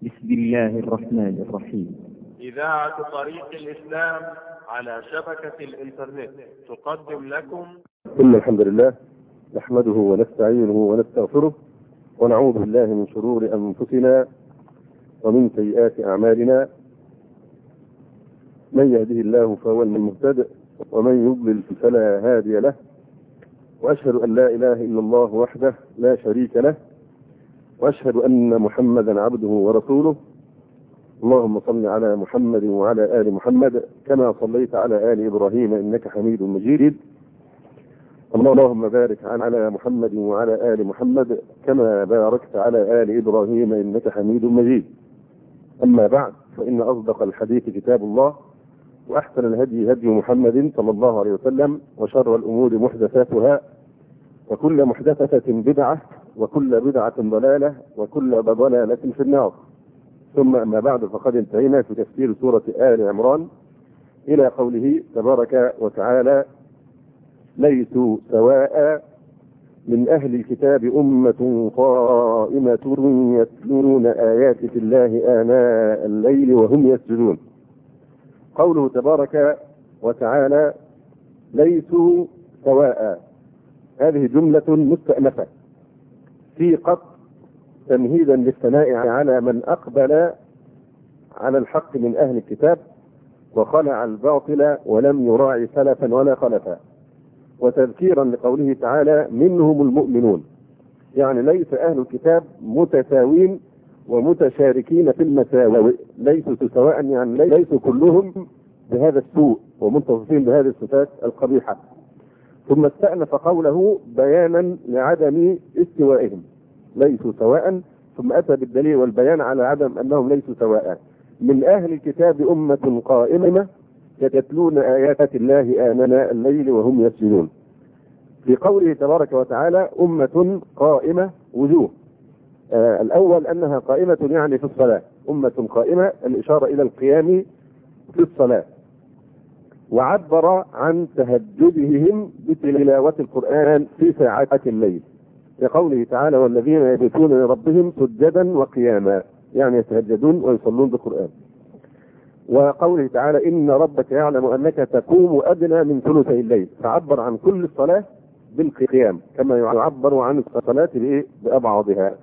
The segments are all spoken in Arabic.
بسم الله الرحمن الرحيم. إذاعة طريق الإسلام على شبكة الإنترنت تقدم لكم إن الحمد لله نحمده ونستعينه ونستغفره ونعوذ بالله من شرور أنفسنا ومن سيئات أعمالنا. من يهده الله فهو المهتد ومن يضلل فلا هادي له، وأشهد أن لا إله إلا الله وحده لا شريك له، وأشهد أن محمدا عبده ورسوله. اللهم صل على محمد وعلى آل محمد كما صليت على آل إبراهيم إنك حميد مجيد. اللهم بارك على محمد وعلى آل محمد كما باركت على آل إبراهيم إنك حميد مجيد. أما بعد، فإن أصدق الحديث كتاب الله، وأحسن الهدي هدي محمد صلى الله عليه وسلم، وشر الأمور محدثاتها، وكل محدثة بدعة، وكل بدعة ضلالة، وكل ضلالة في النار. ثم أما بعد، فقد انتهينا في تفسير سورة آل عمران إلى قوله تبارك وتعالى: ليسوا سواء من أهل الكتاب أمة قائمة يتلون آيات الله آناء الليل وهم يسجدون. قوله تبارك وتعالى ليسوا سواء، هذه جملة مستأنفة في قط تمهيدا للثناء على من أقبل على الحق من أهل الكتاب وخلع الباطل ولم يراعي سلفا ولا خلفا، وتذكيرا لقوله تعالى منهم المؤمنون، يعني ليس أهل الكتاب متساوين ومتشاركين في المساوئ، ليسوا سواء، يعني ليسوا كلهم بهذا السوء ومتصفين بهذه الصفات القبيحة. ثم استأنف قوله بيانا لعدم استوائهم، ليسوا سواء، ثم أتى بالدليل والبيان على عدم أنهم ليسوا سواء. من أهل الكتاب أمة قائمة يتلون آيات الله آناء الليل وهم يسجدون. في قوله تبارك وتعالى أمة قائمة وجوه، الأول أنها قائمة يعني في الصلاة، أمة قائمة الإشارة إلى القيام في الصلاة، وعبر عن تهجدهم بتلاوة القرآن في ساعات الليل، لقوله تعالى والذين يبيتون لربهم سجدا وقياما، يعني يتهجدون ويصلون بالقرآن. وقوله تعالى إن ربك يعلم أنك تقوم أدنى من ثلثي الليل، فعبر عن كل الصلاة بالقيام كما يعبر عن الصلاة بأبعضها.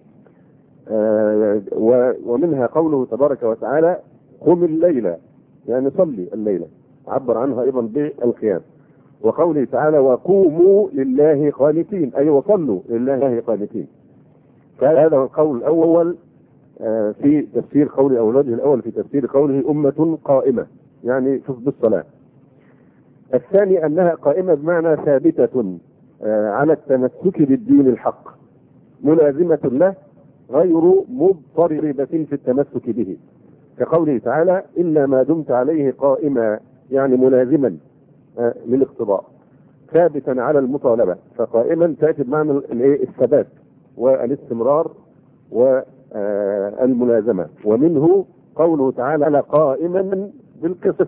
ومنها قوله تبارك وتعالى قم الليل، يعني صلي الليلة، عبر عنها أيضا بالقيام. وقوله تعالى وقوموا لله قانتين، أي وصلوا لله قانتين. فهذا هو القول الأول في تفسير قوله، أو الوجه الأول في تفسير قوله أمة قائمة، يعني بالصلاة. الثاني أنها قائمة بمعنى ثابتة على التمسك بالدين الحق، ملازمة له غير مضطربة في التمسك به، كقوله تعالى إلا ما دمت عليه قائما، يعني ملازما للاقتضاء، ثابتا على المطالبة. فقائما تأتي بمعنى الثبات والاستمرار والملازمة. ومنه قوله تعالى قائما بالقسط،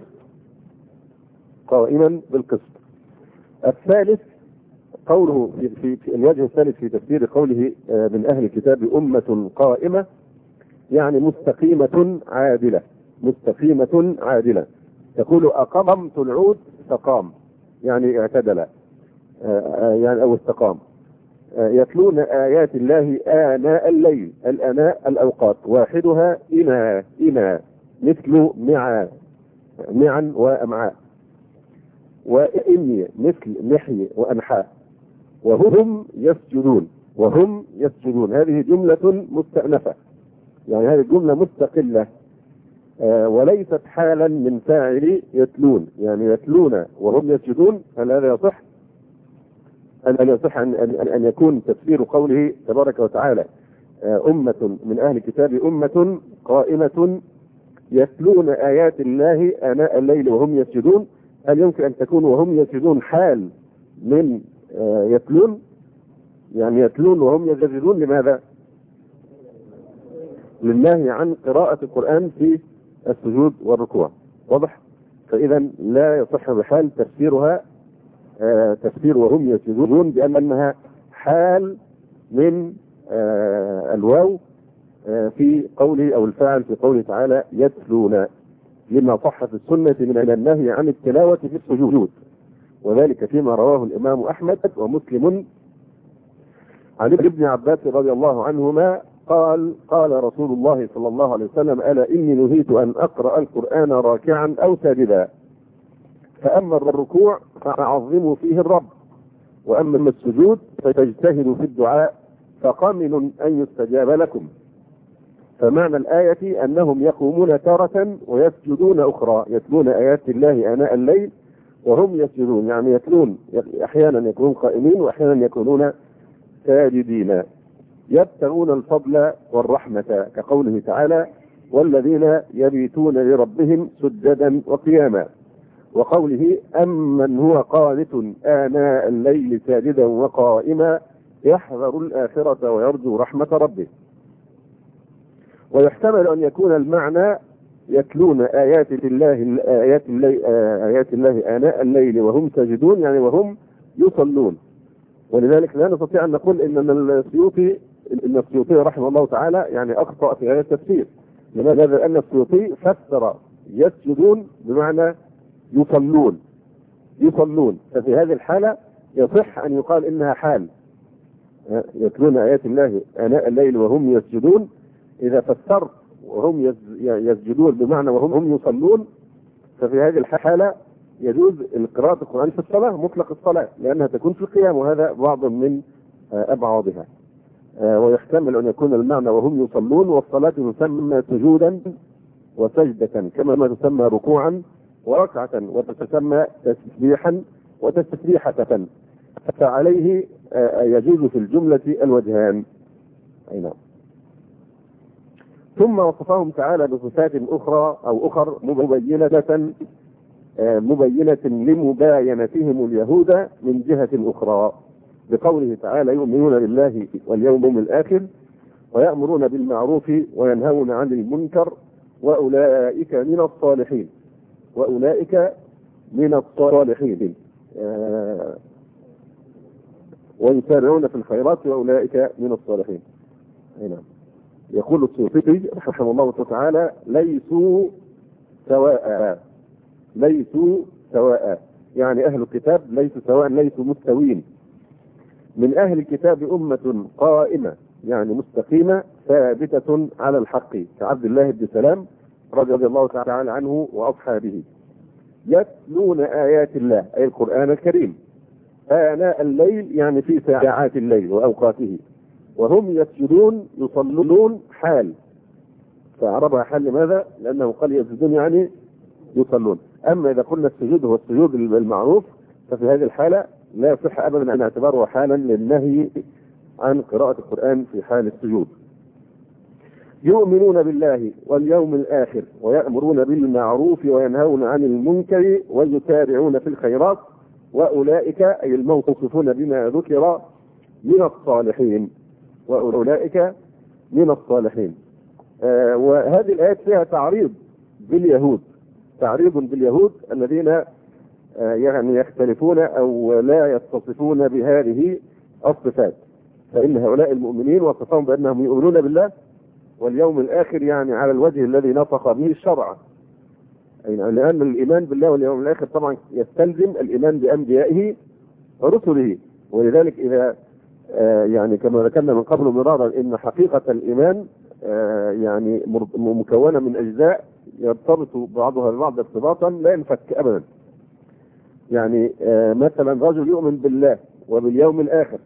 قائما بالقسط. الثالث قوله في الوجه الثالث في تفسير قوله من أهل الكتاب أمة قائمة، يعني مستقيمة عادلة، مستقيمة عادلة. يقول أقمت العود فقام، يعني اعتدل، يعني أو استقام. يتلون آيات الله آناء الليل، الآناء الأوقات، واحدها إنا مثل معا وأمعاء، وإني مثل محي وأنحاء، وهم يسجدون، وهم يسجدون. هذه جملة مستأنفة، يعني هذه الجملة مستقلة وليست حالا من فاعل يتلون، يعني يتلون وهم يسجدون. هل هذا يصح؟ أن يصح أن يكون تفسير قوله تبارك وتعالى أمة من أهل الكتاب أمة قائمة يتلون آيات الله آناء الليل وهم يسجدون؟ هل يمكن أن تكون وهم يسجدون حال من يتلون؟ يعني يتلون وهم يسجدون، لماذا؟ لله عن قراءة القرآن في السجود والركوع، واضح؟ فإذا لا يصح بحال تفسيرها تفسير وهم يسجدون بأنها حال من الواو في قوله أو الفاعل في قوله تعالى يتلون، لما صح في السنة من النهي عن التلاوة في السجود، وذلك فيما رواه الإمام أحمد ومسلم عن ابن عباس رضي الله عنهما قال رسول الله صلى الله عليه وسلم: ألا إني نهيت أن أقرأ القرآن راكعا أو ساجدا، فأما الركوع فعظموا فيه الرب، وأما السجود فتجتهدوا في الدعاء فقمن أن يستجاب لكم. فمعنى الآية أنهم يقومون تارة ويسجدون أخرى، يتلون آيات الله آناء الليل وهم يسجدون، يعني يتلون أحيانا يكونون قائمين وأحيانا يكونون ساجدين، يبتغون الفضل والرحمة، كقوله تعالى: والذين يبيتون لربهم سجدا وقياما، وقوله: أمن هو قانت آناء الليل ساجدا وقائما يحذر الآخرة ويرجو رحمة ربه. ويحتمل أن يكون المعنى يتلون آيات الله آناء الليل وهم ساجدون، يعني وهم يصلون. ولذلك لا نستطيع أن نقول إن السيوطي رحمه الله تعالى يعني أخطأ في هذا التفسير. لماذا؟ لأن السيوطي فسر يسجدون بمعنى يصلون، ففي هذه الحالة يصح أن يقال إنها حال، يتلون آيات الله آناء الليل وهم يسجدون. إذا فسرت وهم يسجدون بمعنى وهم يصلون، ففي هذه الحالة يجوز قراءة القرآن في الصلاة، مطلق الصلاة، لأنها تكون في القيام، وهذا بعض من أبعادها. ويحتمل أن يكون المعنى وهم يصلون، والصلاة تسمى سجودا وسجدة كما تسمى ركوعا وركعة، وتسمى تسبيحا وتسبيحة، فعليه يجوز في الجملة الوجهان. أي نعم. ثم وصفهم تعالى بصفات أخر مبينة لمباينتهم اليهود من جهة أخرى، بقوله تعالى: يؤمنون بالله واليوم الآخر ويأمرون بالمعروف وينهون عن المنكر وأولئك من الصالحين ويسارعون في الخيرات وأولئك من الصالحين. هنا يقول السيوطي رحمه الله تعالى: ليسوا سواء، يعني أهل الكتاب ليسوا سواء، ليسوا مستوين. من أهل الكتاب أمة قائمة، يعني مستقيمة ثابتة على الحق، كعبد الله بن سلام رضي الله تعالى عنه وأصحابه، يتلون آيات الله أي القرآن الكريم آناء الليل، يعني في ساعات الليل وأوقاته، وهم يسجدون يصلون حال، فعربها حال. لماذا؟ لأنه قال يسجدون يعني يصلون. أما إذا قلنا السجود هو السجود المعروف، ففي هذه الحالة لا يصح أبدا أن اعتبره حالا للنهي عن قراءة القرآن في حال السجود. يؤمنون بالله واليوم الآخر ويأمرون بالمعروف وينهون عن المنكر ويسارعون في الخيرات وأولئك أي الموصوفون بما ذكر من الصالحين، وأولئك من الصالحين. وهذه الآيات فيها تعريض باليهود الذين يعني يختلفون أو لا يتصفون بهذه الصفات، فإن هؤلاء المؤمنين وصفهم بأنهم يؤمنون بالله واليوم الآخر، يعني على الوجه الذي نطق به الشرع، لأن الإيمان بالله واليوم الآخر طبعا يستلزم الإيمان بأنبيائه ورسله. ولذلك إذا يعني كما ذكرنا من قبل مرارا إن حقيقة الإيمان يعني مكونة من أجزاء يرتبط بعضها ببعض ارتباطا لا ينفك أبدا. يعني مثلا رجل يؤمن بالله وباليوم الآخر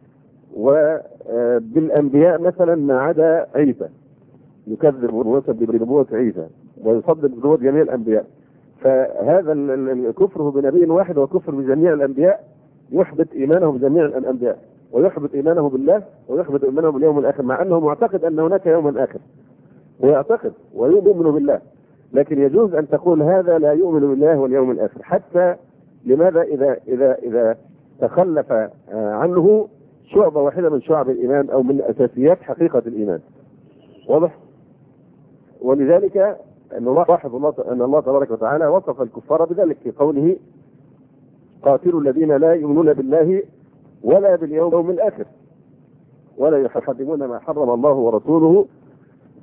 وبالأنبياء مثلا ما عدا عيسى، يكذب بنبوة عيسى ويصدق بنبوة جميع الأنبياء، فهذا كفره بنبي واحد وكفر بجميع الأنبياء يحبط إيمانه بجميع الأنبياء، ويحبط إيمانه بالله ويحبط إيمانه باليوم الآخر، مع أنه معتقد أن هناك يوما آخر، ويعتقد ويؤمن بالله. لكن يجوز أن تقول هذا لا يؤمن بالله واليوم الآخر، حتى لماذا؟ إذا تخلف عنه شعبة واحدة من شعب الإيمان أو من أساسيات حقيقة الإيمان. واضح؟ ولذلك أن الله تبارك وتعالى وصف الكفار بذلك في قوله: قاتلوا الذين لا يؤمنون بالله ولا باليوم الآخر ولا يحرمون ما حرم الله ورسوله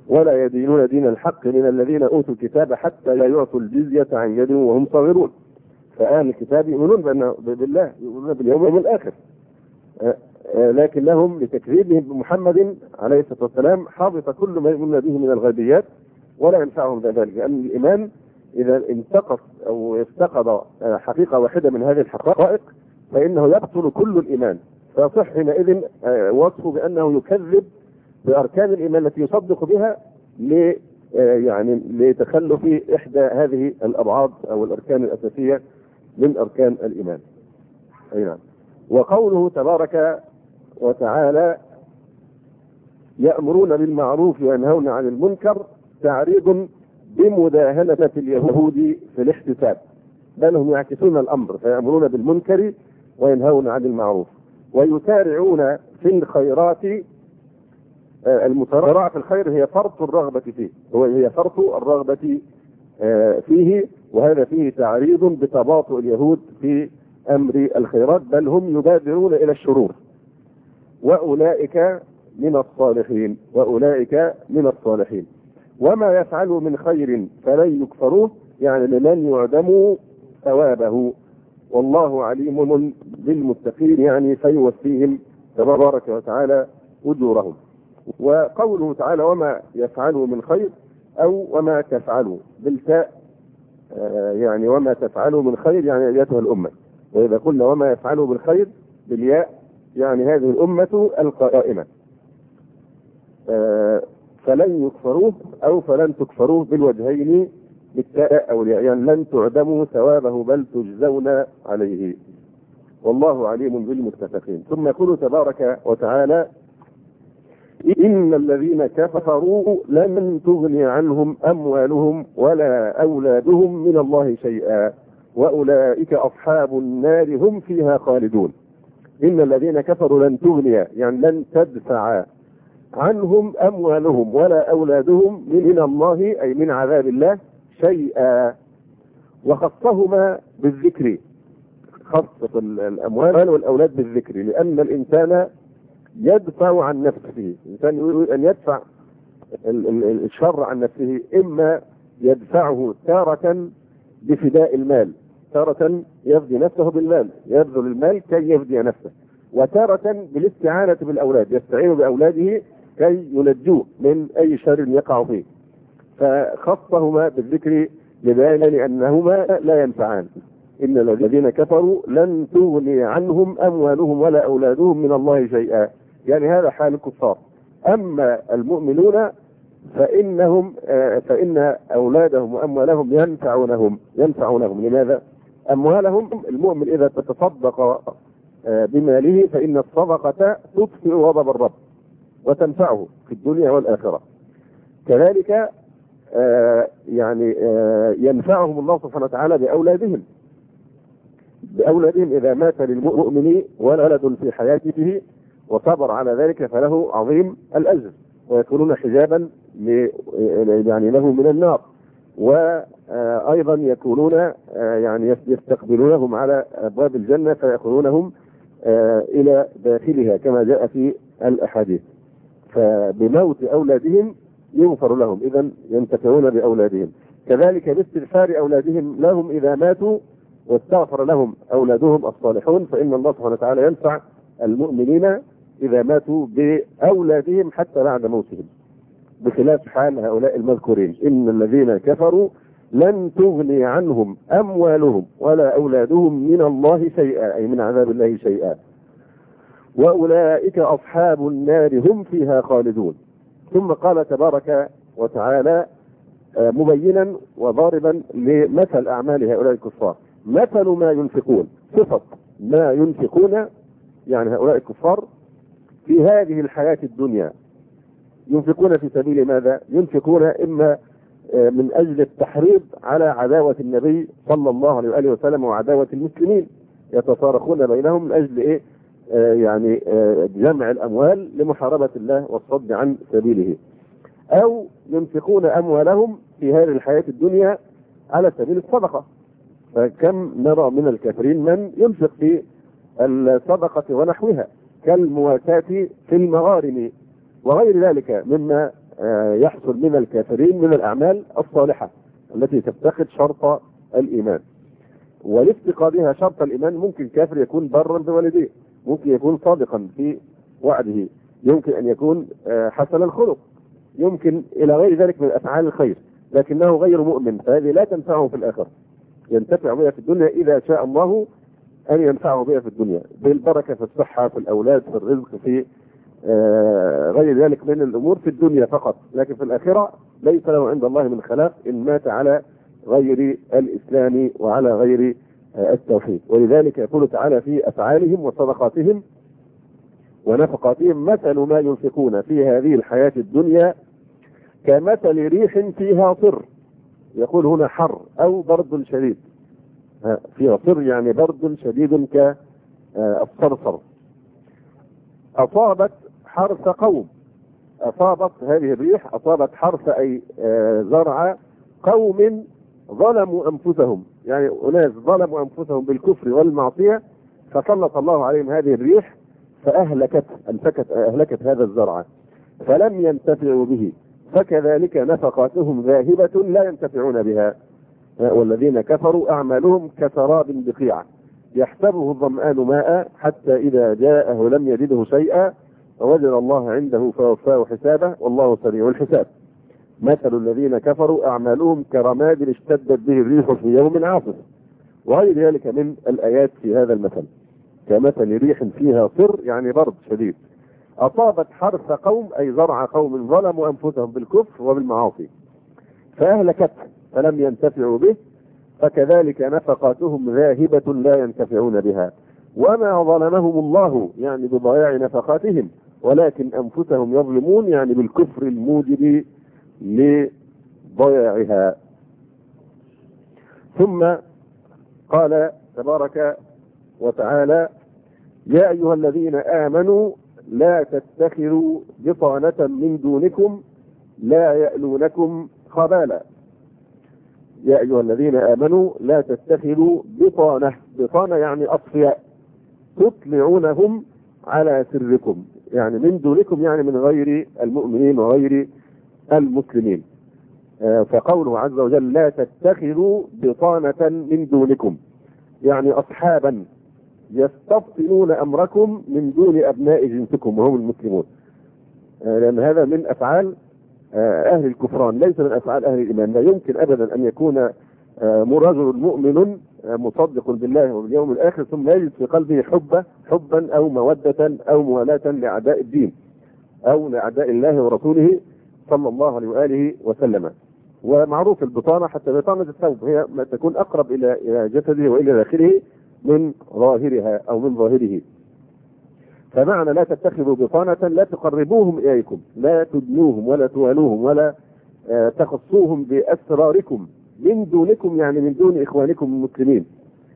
ولا يدينون دين الحق من الذين أوتوا الكتاب حتى لا يعطوا الجزية عن يد وهم صاغرون. فأهل الكتاب يؤمنون بالله، يؤمنون باليوم الآخر، لكن لهم لتكذيبهم بمحمد عليه الصلاة والسلام حبط كل ما يؤمنون به من الغيبيات ولا ينفعهم ذلك، لأن الإيمان إذا انتقص أو افتقد حقيقة واحدة من هذه الحقائق فإنه يبطل كل الإيمان، فيصح حينئذ وصفه بأنه يكذب بأركان الإيمان التي يصدق بها يعني لتخلف إحدى هذه الأبعاد أو الأركان الأساسية من أركان الإيمان. أي نعم. وقوله تبارك وتعالى يأمرون بالمعروف وينهون عن المنكر تعريض بمداهنة اليهود في الاحتساب، بل هم يعكسون الأمر فيأمرون بالمنكر وينهون عن المعروف ويسارعون في الخيرات. المسارعة في الخير هي فرط الرغبة فيه، هي فرط الرغبة فيه، وهذا فيه تعريض بتباطؤ اليهود في أمر الخيرات، بل هم يبادرون إلى الشرور. وأولئك من الصالحين، وأولئك من الصالحين. وما يفعلوا من خير فلن يكفروه، يعني لمن يعدموا ثوابه، والله عليم بالمتقين، يعني فيوفيهم تبارك وتعالى أجورهم. وقوله تعالى وما يفعلوا من خير أو وما تفعلوا بالتاء، يعني وما تفعلوا من خير يعني أيتها الأمة، وإذا قلنا وما يفعلوا بالخير بالياء يعني هذه الأمة القائمة. فلن يكفروه أو فلن تكفروه بالوجهين بالتاء أو الياء، يعني لن تعدموا ثوابه بل تجزون عليه، والله عليم بالمتقين. ثم يقول تبارك وتعالى إن الذين كفروا لن تغني عنهم أموالهم ولا أولادهم من الله شيئا وأولئك أصحاب النار هم فيها خالدون. إن الذين كفروا لن تغني يعني لن تدفع عنهم أموالهم ولا أولادهم من الله أي من عذاب الله شيئا، وخصهما بالذكر، خص الأموال والأولاد بالذكر، لأن الإنسان يدفع عن نفسه، الإنسان يريد أن يدفع الشر عن نفسه، إما يدفعه تارة بفداء المال، تارة يفدي نفسه بالمال، يبذل المال كي يفدي نفسه، وتارة بالاستعانة بالأولاد، يستعين بأولاده كي ينجوه من أي شر يقع فيه، فخصهما بالذكر لبيان أنهما لا ينفعان. إن الذين كفروا لن تغني عنهم أموالهم ولا أولادهم من الله شيئا، يعني هذا حال الكفار. أما المؤمنون فإن أولادهم وأموالهم ينفعونهم. لماذا؟ أموالهم، المؤمن إذا تصدق بماله فإن الصدقة تطفئ غضب الرب وتنفعه في الدنيا والآخرة. كذلك ينفعهم الله سبحانه وتعالى بأولادهم إذا مات للمؤمن ولد في حياته وصبر على ذلك فله عظيم الأجر، ويكونون حجابا له من النار، وأيضا يكونون يستقبلونهم على أبواب الجنة فيأخذونهم إلى داخلها كما جاء في الأحاديث. فبموت أولادهم يغفر لهم، إذن ينتفعون بأولادهم. كذلك باستغفار أولادهم لهم إذا ماتوا واستغفر لهم أولادهم الصالحون، فإن الله سبحانه وتعالى ينفع المؤمنين إذا ماتوا بأولادهم حتى بعد موتهم، بخلاف حال هؤلاء المذكورين. إن الذين كفروا لن تغني عنهم أموالهم ولا أولادهم من الله شيئا أي من عذاب الله شيئا وأولئك أصحاب النار هم فيها خالدون. ثم قال تبارك وتعالى مبينا وضاربا لمثل أعمال هؤلاء الكفار، مثل ما ينفقون، صفة ما ينفقون، يعني هؤلاء الكفار في هذه الحياة الدنيا ينفقون في سبيل ماذا؟ ينفقون إما من أجل التحريض على عداوة النبي صلى الله عليه وآله وسلم وعداوة المسلمين، يتصارخون بينهم من أجل جمع الأموال لمحاربة الله والصد عن سبيله، أو ينفقون أموالهم في هذه الحياة الدنيا على سبيل الصدقة. فكم نرى من الكافرين من ينفق في الصدقة ونحوها كالمواساة في المغارم وغير ذلك مما يحصل من الكافرين من الأعمال الصالحة التي تفتقد شرط الإيمان. ولافتقادها شرط الإيمان ممكن كافر يكون برا بوالديه، ممكن يكون صادقا في وعده، يمكن أن يكون حسن الخلق، يمكن إلى غير ذلك من أفعال الخير، لكنه غير مؤمن، فهذه لا تنفعه في الآخرة. ينتفع بها في الدنيا إذا شاء الله أن ينفعه بها في الدنيا بالبركة في الصحة، في الأولاد، في الرزق، في غير ذلك من الأمور في الدنيا فقط، لكن في الآخرة ليس له عند الله من خلاق إن مات على غير الإسلام وعلى غير التوحيد. ولذلك يقول تعالى في أفعالهم وصدقاتهم ونفقاتهم: مثل ما ينفقون في هذه الحياة الدنيا كمثل ريح فيها صر. يقول هنا حر أو برد شديد، فيها صر يعني برد شديد كالصرصر، أصابت حرث قوم. أصابت هذه الريح، أصابت حرث أي زرع قوم ظلموا أنفسهم، يعني أناس ظلموا أنفسهم بالكفر والمعصية، فسلط الله عليهم هذه الريح أهلكت هذا الزرع فلم ينتفعوا به، فكذلك نفقاتهم ذاهبة لا ينتفعون بها. والذين كفروا أعمالهم كسراب بقيعة يحسبه الظمآن ماء حتى إذا جاءه لم يجده شيئا ووجد الله عنده فوفاه حسابه والله سريع الحساب. مثل الذين كفروا أعمالهم كرماد اشتدت به الريح في يوم عاصف، وغير ذلك من الآيات في هذا المثل. كمثل ريح فيها صر يعني برد شديد، أصابت حرث قوم أي زرع قوم ظلموا أنفسهم بالكفر وبالمعاصي فأهلكت فلم ينتفعوا به، فكذلك نفقاتهم ذاهبة لا ينتفعون بها. وما ظلمهم الله يعني بضياع نفقاتهم، ولكن أنفسهم يظلمون يعني بالكفر الموجب لضياعها. ثم قال تبارك وتعالى: يا أيها الذين آمنوا لا تتخذوا بطانة من دونكم لا يألونكم خبالا. يا أيها الذين آمنوا لا تتخذوا بطانة يعني أصفياء تطلعونهم على سركم، يعني من دونكم يعني من غير المؤمنين وغير المسلمين. فقوله عز وجل لا تتخذوا بطانة من دونكم يعني أصحابا يستبطنون أمركم من دون أبناء جنسكم وهم المسلمون، لأن هذا من أفعال أهل الكفران ليس من أفعال أهل الإيمان. لا يمكن أبدا أن يكون رجل مؤمن مصدق بالله وباليوم الآخر ثم يجد في قلبه حبا أو مودة أو موالاة لأعداء الدين أو لأعداء الله ورسوله صلى الله عليه وآله وسلم. ومعروف البطانة حتى بطانة الثوب هي ما تكون أقرب إلى جسده وإلى داخله من ظاهرها أو من ظاهره. فمعنى لا تتخذوا بطانة لا تقربوهم إليكم، لا تدنوهم ولا توالوهم ولا تخصوهم بأسراركم من دونكم يعني من دون إخوانكم المسلمين.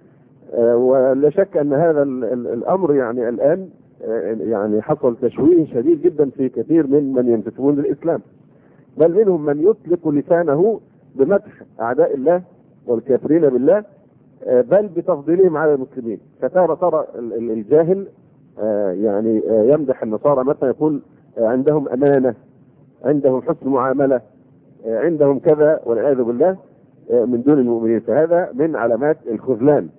ولا شك أن هذا الأمر يعني الآن يعني حصل تشويه شديد جدا في كثير من ينتسبون للإسلام، بل منهم من يطلق لسانه بمدح أعداء الله والكافرين بالله بل بتفضيلهم على المسلمين. فترى الجاهل يعني يمدح النصارى مثلا، يقول عندهم أمانة، عندهم حسن معاملة، عندهم كذا والعياذ بالله من دون المؤمنين. فهذا من علامات الخذلان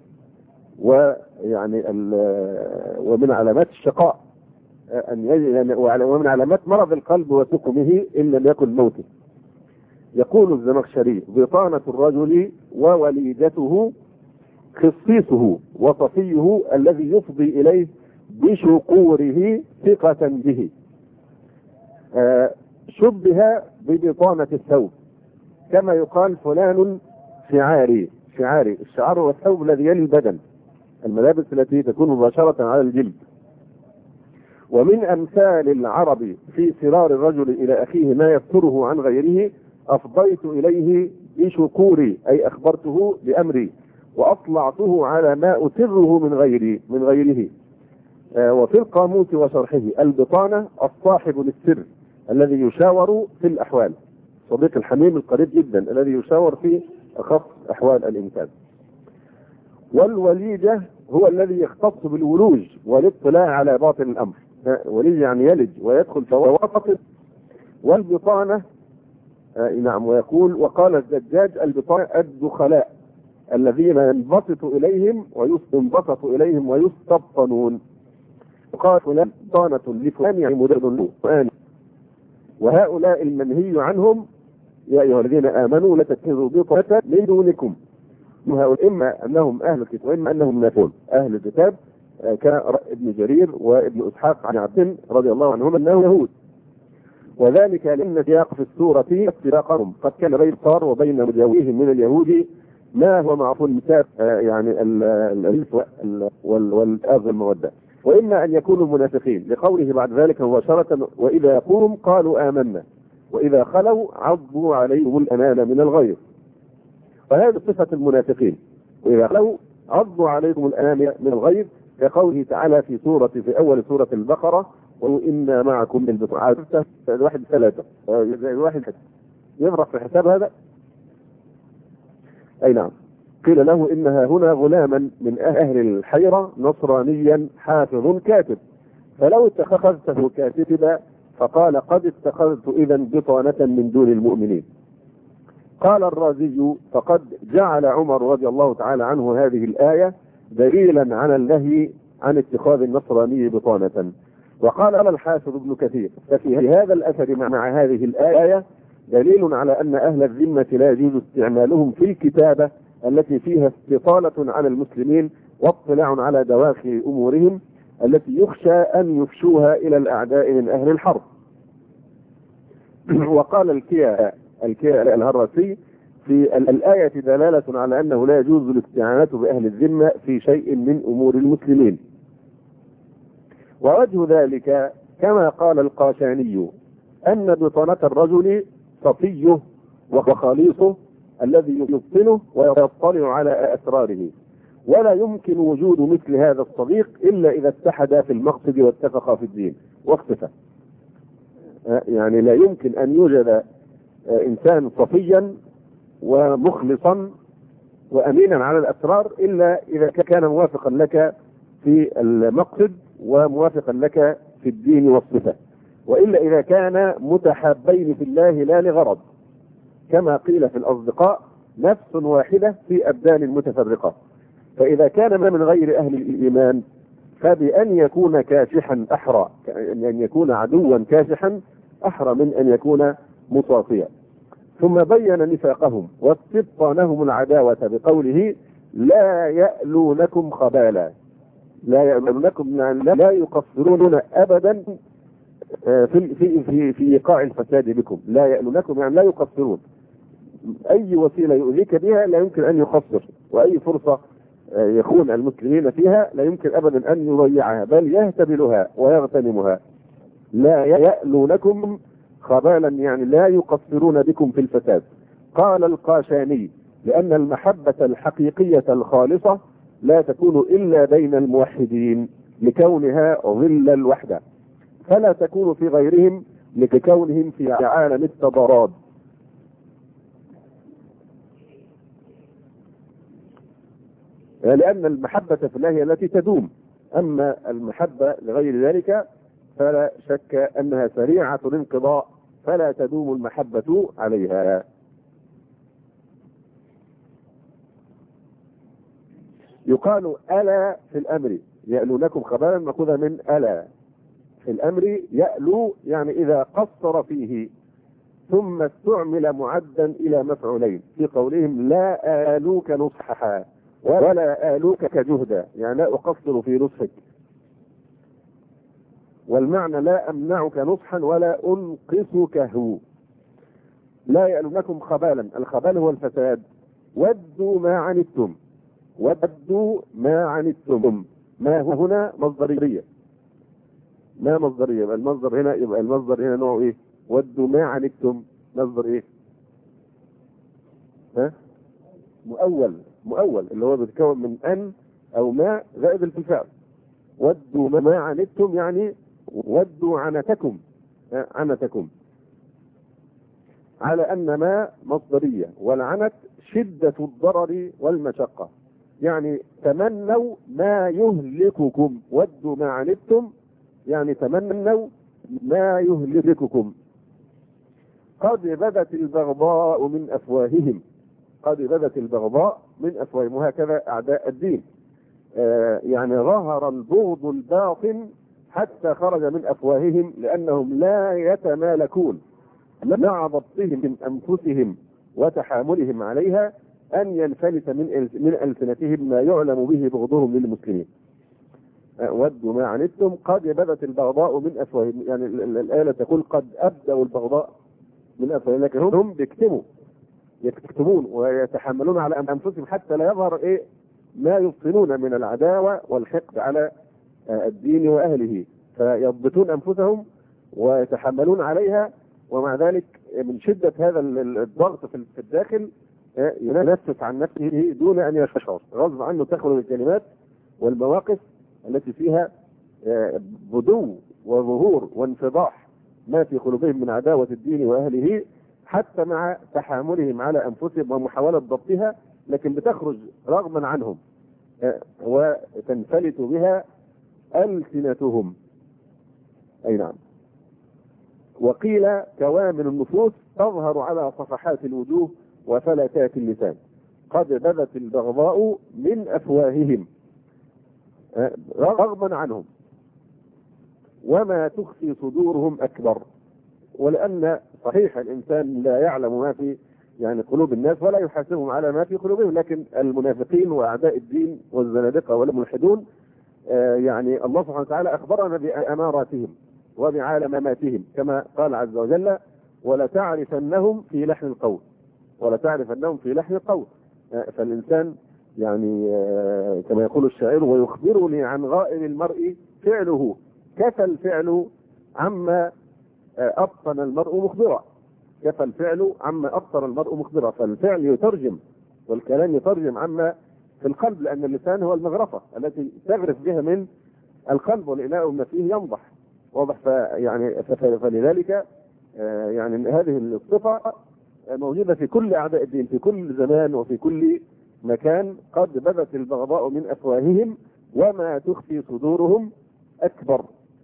ويعني ومن علامات الشقاء ومن علامات مرض القلب وسقمه إن لم يكن موته. يقول الزمخشري: بطانة الرجل ووليدته خصيصه وصفيه الذي يفضي إليه بشقوره ثقة به. شبه ببطانة الثوب كما يقال فلان شعاري. الشعار هو الثوب الذي يلي البدن، الملابس التي تكون مباشرة على الجلد. ومن أمثال العرب في سرار الرجل إلى أخيه ما يستره عن غيره: أفضيت إليه بشكوري أي أخبرته بأمري وأطلعته على ما أسره من غيره. وفي القاموس وشرحه: البطانة الصاحب للسر الذي يشاور في الأحوال، صديق الحميم القريب جدا الذي يشاور في أخص أحوال الإنسان. والوليجة هو الذي يختص بالولوج والاطلاع على باطن الأمر. وليج يعني يلج ويدخل في وسط والبطانة نعم. ويقول وقال الزجاج البطانة الدخلاء الذين ينبسطوا إليهم ويستبطنون. وقال فلان بطانة لفلان يعني مدرن فلان. وهؤلاء المنهي عنهم يا أيها الذين آمنوا لا تتخذوا بطانة من دونكم. إما أنهم أهل الكتاب وإما أنهم منافقون. أهل الكتاب كان ابن جرير وابن إسحاق عن عبد رضي الله عنهم أنهم يهود، وذلك لأن سياق في السورة افتراقهم قد كان بين الصار وبين مجاورهم من اليهود ما هو معروف المثال يعني الألف والأذى والمودة. وإما أن يكونوا منافقين لقوله بعد ذلك مباشرة وإذا يقوم قالوا آمنا وإذا خلوا عضوا عليهم الأنان من الغيظ. فهذه صفة المنافقين، وإذا خلوا عضوا عليهم الأنان من الغيظ، كقوله تعالى في أول سورة البقرة وإنا معكم من بطعات الواحد 3 الواحد يفرق في حساب هذا. أي نعم. قيل له إنها هنا غلاما من أهل الحيرة نصرانيا حافظ كاتب، فلو اتخذته كاتبا فقال قد اتخذت إذا بطانة من دون المؤمنين. قال الرازي فقد جعل عمر رضي الله تعالى عنه هذه الآية دليلا على النهي عن اتخاذ النصراني بطانة. وقال الحافظ ابن كثير ففي هذا الأثر مع هذه الآية دليل على أن أهل الذمة لا يجوز استعمالهم في الكتابة التي فيها استطالة على المسلمين واطلاع على دواخل أمورهم التي يخشى أن يفشوها إلى الأعداء من أهل الحرب. وقال الكيا الهراسي في الآية دلالة على أنه لا يجوز الاستعانة بأهل الذمة في شيء من أمور المسلمين. ووجه ذلك كما قال القاشاني أن بطانة الرجل صفيه وخليصه الذي يبطنه ويطلع على أسراره، ولا يمكن وجود مثل هذا الصديق إلا إذا اتحدا في المقصد واتفقا في الدين واختفى. يعني لا يمكن أن يوجد إنسان صفيا ومخلصا وأمينا على الأسرار إلا إذا كان موافقا لك في المقصد وموافقا لك في الدين والصفة، وإلا إذا كان متحابين في الله لا لغرض، كما قيل في الأصدقاء نفس واحدة في أبدان متفرقة. فإذا كان من غير أهل الإيمان فبأن يكون كاشحا أحرى، أن يكون عدوا كاشحا أحرى من أن يكون مصافيا. ثم بين نفاقهم واستبطانهم العداوة بقوله لا يألونكم خبالا. لا يألونكم لا يقصرون أبدا في إيقاع الفساد بكم. لا يألونكم يعني لا يقصرون، أي وسيلة يؤذيك بها لا يمكن أن يقصر، وأي فرصة يخون المسلمين فيها لا يمكن أبدا أن يضيعها، بل يهتبلها ويغتنمها. لا يألونكم خبالا يعني لا يقصرون بكم في الفساد. قال القاشاني لأن المحبة الحقيقية الخالصة لا تكون إلا بين الموحدين لكونها ظل الوحدة، فلا تكون في غيرهم لكونهم في عالم التضارب. لأن المحبة في الله التي تدوم، أما المحبة لغير ذلك فلا شك أنها سريعة الانقضاء فلا تدوم المحبة عليها. يقال ألا في الأمر يألونكم خبالا مأخوذة من ألا في الأمر. يألو يعني إذا قصر فيه، ثم استعمل معدا إلى مفعولين في قولهم لا آلوك نصحا ولا آلوك كجهدا، يعني لا أقصر في نصحك. والمعنى لا أمنعك نصحا ولا أنقصكه. لا يألونكم خبالا، الخبال هو الفساد. ودوا ما عنتم، ودوا ما عنتم، ما هو هنا مصدرية، ما مصدرية. يبقى المصدر هنا نوعه ايه؟ ودوا ما عنتم مصدر ايه؟ مؤول اللي هو بيتكون من ان او ما زائد الفعل. ودوا ما عنتم يعني ودوا عنتكم، عنتكم، على ان ما مصدرية، والعنت شدة الضرر والمشقة، يعني تمنوا ما يهلككم. ودوا ما عنتم يعني تمنوا ما يهلككم. قد بدت البغضاء من أفواههم. قد بدت البغضاء من أفواههم، وهكذا أعداء الدين. يعني ظهر البغض الباطن حتى خرج من أفواههم، لأنهم لا يتمالكون مع ضبطهم من أنفسهم وتحاملهم عليها أن ينفلت من ألسنتهم ما يعلم به بغضهم للمسلمين. ودوا ما عنتم قد بدت البغضاء من أفواههم. يعني الآية تقول قد أبدوا البغضاء من أفواههم، لكن هم يكتمون ويتحملون على أنفسهم حتى لا يظهر ما يبطنون من العداوة والحقد على الدين وأهله، فيضبطون أنفسهم ويتحملون عليها، ومع ذلك من شدة هذا الضغط في الداخل ينفس عن نفسه دون أن يشعر، غصب عنه تخرج الكلمات والمواقف التي فيها بدو وظهور وانفضاح ما في قلوبهم من عداوة الدين وأهله، حتى مع تحاملهم على أنفسهم ومحاولة ضبطها، لكن بتخرج رغما عنهم وتنفلت بها ألسنتهم. أي نعم. وقيل كوامن النفوس تظهر على صفحات الوجوه وفلتات اللسان. قد بدت البغضاء من أفواههم رغما عنهم وما تخفي صدورهم أكبر. ولأن صحيح الإنسان لا يعلم ما في قلوب الناس ولا يحاسبهم على ما في قلوبهم، لكن المنافقين وأعداء الدين والزنادقة والملحدون الله سبحانه وتعالى أخبرنا بأماراتهم وبعلاماتهم، كما قال عز وجل ولتعرفنهم في لحن القول. ولتعرفنهم في لحن القول. فالإنسان كما يقول الشاعر ويخبرني عن غائب المرء فعله، كفى الفعل عما أبطن المرء مخبرا. كفى الفعل عما أبطن المرء مخبرا. فالفعل يترجم والكلام يترجم عما في القلب، لأن اللسان هو المغرفة التي تغرف بها من القلب، والإناء ما فيه ينضح. واضح؟ فلذلك هذه الصفة موجودة في كل أعداء الدين في كل زمان وفي كل مكان. قد بدت البغضاء من أفواههم وما تخفي صدورهم أكبر.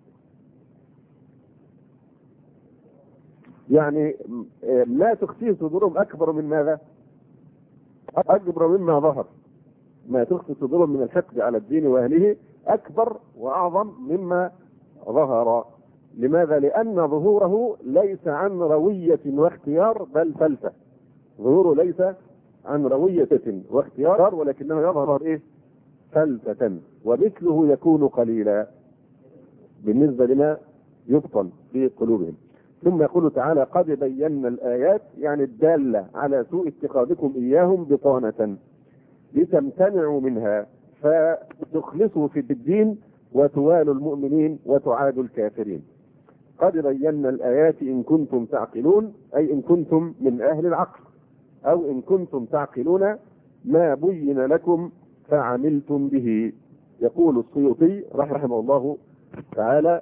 ما تخفي صدورهم أكبر من ماذا؟ أكبر مما ظهر. ما تخفي صدورهم من الحقد على الدين وأهله أكبر وأعظم مما ظهر. لماذا؟ لأن ظهوره ليس عن روية واختيار بل فلسة. ظهوره ليس عن روية واختيار، ولكنه يظهر فلسة، ومثله يكون قليلا بالنسبة لما يبطن في قلوبهم. ثم يقول تعالى قد بينا الآيات، الدالة على سوء اتخاذكم إياهم بطانة لتمتنعوا منها فتخلصوا في الدين وتوالوا المؤمنين وتعادوا الكافرين. قد بينا الآيات إن كنتم تعقلون، أي إن كنتم من أهل العقل، أو إن كنتم تعقلون ما بين لكم فعملتم به. يقول السيوطي رحمه الله تعالى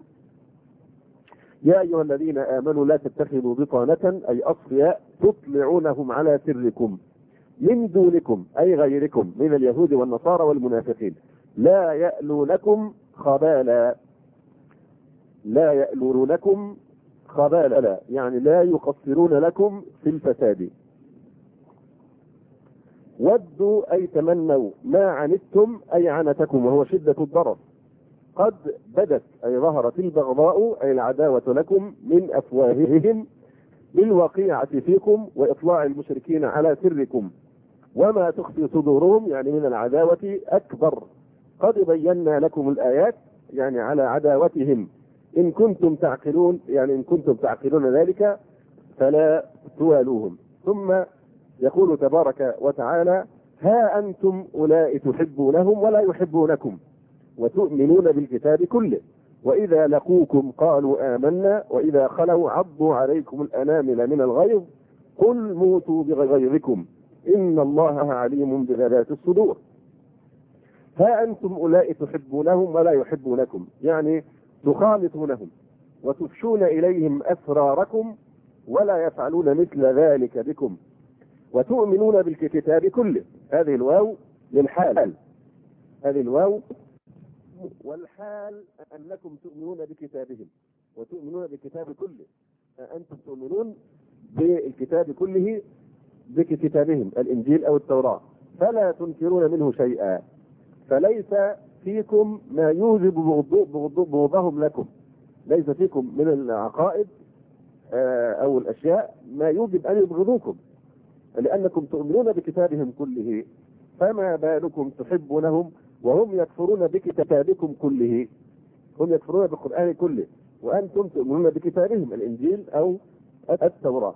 يا أيها الذين آمنوا لا تتخذوا بطانة أي أصفياء تطلعونهم على سركم من دونكم أي غيركم من اليهود والنصارى والمنافقين لا يألونكم خبالا. لا يألونكم خبالا لا يقصرون لكم في الفساد. ودوا أي تمنوا ما عنتم أي عنتكم وهو شدة الضرر. قد بدت أي ظهرت البغضاء أي العداوة لكم من أفواههم بالوقيعة فيكم وإطلاع المشركين على سركم، وما تخفي صدورهم من العداوة أكبر. قد بينا لكم الآيات على عداوتهم إن كنتم تعقلون، إن كنتم تعقلون ذلك فلا توالوهم. ثم يقول تبارك وتعالى ها أنتم أولئك تحبونهم ولا يحبونكم وتؤمنون بالكتاب كله وإذا لقوكم قالوا آمنا وإذا خلوا عضوا عليكم الأنامل من الغيظ قل موتوا بغيظكم إن الله عليم بذات الصدور. ها أنتم أولئك تحبونهم ولا يحبونكم، تخالطونهم وتفشون إليهم أسراركم ولا يفعلون مثل ذلك بكم وتؤمنون بالكتاب كله. هذه الواو للحال، هذه الواو والحال أنكم تؤمنون بكتابهم وتؤمنون بالكتاب كله. أنتم تؤمنون بالكتاب كله بكتابهم الإنجيل أو التوراة فلا تنكرون منه شيئا، فليس فيكم ما يوجب بغضهم لكم، ليس فيكم من العقائد أو الأشياء ما يوجب أن يبغضوكم لأنكم تؤمنون بكتابهم كله، فما بالكم تحبونهم وهم يكفرون بكتابكم كله، هم يكفرون بالقرآن كله وأنتم تؤمنون بكتابهم الإنجيل أو التوراة.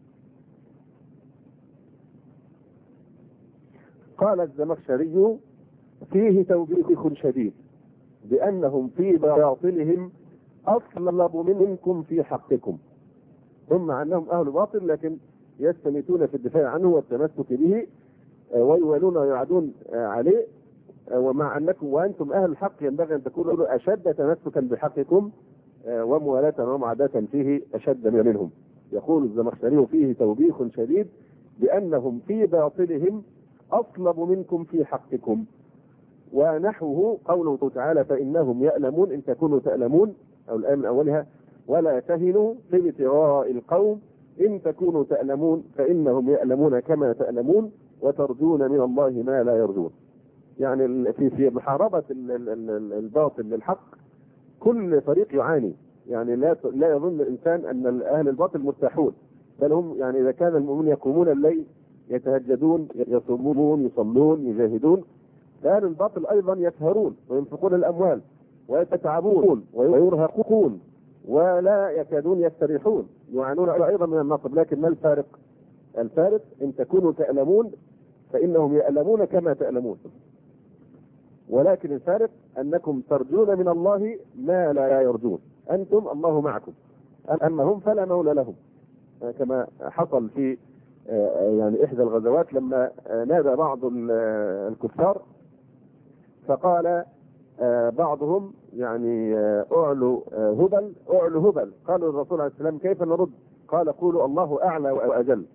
قال الزمخشري فيه توبيخ شديد بأنهم في باطلهم أصلب منكم في حقكم، هم عنهم أهل باطل لكن يستميتون في الدفاع عنه والتمسك به ويولون ويعدون عليه، ومع أنكم وأنتم أهل الحق ينبغي أن تكونوا أشد تمسكا بحقكم وموالاة ومعاداة فيه أشد منهم. يقول الزمخشري فيه توبيخ شديد بأنهم في باطلهم أصلب منكم في حقكم. ونحوه قوله تعالى فإنهم يألمون إن تكونوا تألمون، أو الآية من أولها ولا تهنوا في ابتغاء القوم إن تكونوا تألمون فإنهم يألمون كما تألمون وترجون من الله ما لا يرجون. يعني في محاربة الباطل للحق كل فريق يعاني، يعني لا يظن الإنسان أن أهل الباطل مرتاحون، بل هم يعني إذا كان المؤمنون يقومون الليل يتهجدون يصومون يصلون يجاهدون، فأهل الباطل أيضا يسهرون وينفقون الأموال ويتعبون ويرهقون ولا يكادون يستريحون، يعانون أيضا من النصب. لكن ما الفارق؟ الفارق إن تكونوا تألمون فإنهم يألمون كما تألمون، ولكن الفارق أنكم ترجون من الله ما لا يرجون، أنتم الله معكم، أما هم فلا مولى لهم، كما حصل في يعني إحدى الغزوات لما نادى بعض الكفار فقال بعضهم يعني أعلو هبل، قالوا الرسول عليه السلام كيف نرد؟ قال قولوا الله أعلى وأجل.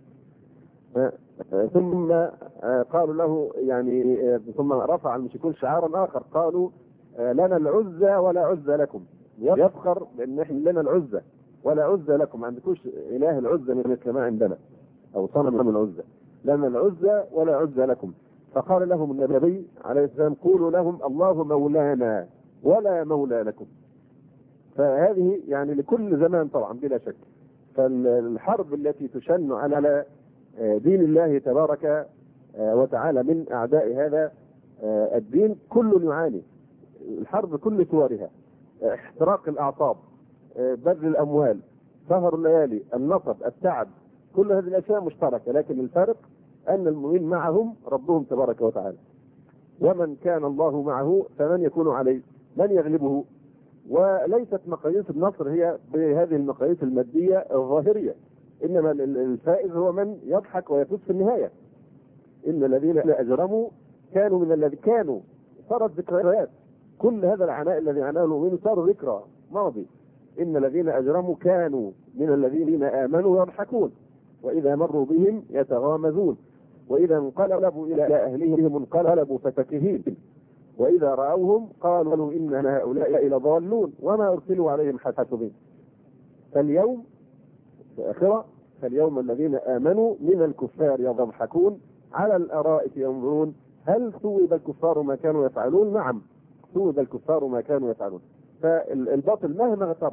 ثم قالوا له يعني ثم رفع المشركون شعارا آخر قالوا لنا العزى ولا عزى لكم، يفخر بأن احنا لنا العزى ولا عزى لكم، ما عندكوش إله العزى مثل ما عندنا أو صنم من العزى، لنا العزى ولا عزى لكم. فقال لهم النبي عليه السلام قولوا لهم الله مولانا ولا مولى لكم. فهذه يعني لكل زمان طبعا بلا شك، فالحرب التي تشن على دين الله تبارك وتعالى من أعداء هذا الدين كل يعاني، الحرب كل صورها، احتراق الأعصاب، بذل الأموال، سهر الليالي، النصب، التعب، كل هذه الأشياء مشتركة، لكن الفارق أن المؤمنين معهم ربهم تبارك وتعالى، ومن كان الله معه فمن يكون عليه، من يغلبه. وليست مقاييس النصر هي بهذه المقاييس المادية الظاهرية، إنما الفائز هو من يضحك ويفوز في النهاية. إن الذين أجرموا كانوا من الذين كانوا، صارت ذكريات، كل هذا العناء الذي عناه المؤمنين صار ذكرى ماضي. إن الذين أجرموا كانوا من الذين آمنوا يضحكون وإذا مروا بهم يتغامزون وإذا انقلبوا إلى أهلهم انقلبوا فكهين وإذا رأوهم قالوا إن هؤلاء لضالون وما أرسلوا عليهم حافظين. فاليوم في آخرة فاليوم الذين آمنوا من الكفار يضحكون على الأرائك ينظرون هل ثوب الكفار ما كانوا يفعلون؟ نعم ثوب الكفار ما كانوا يفعلون. فالباطل مهما غتر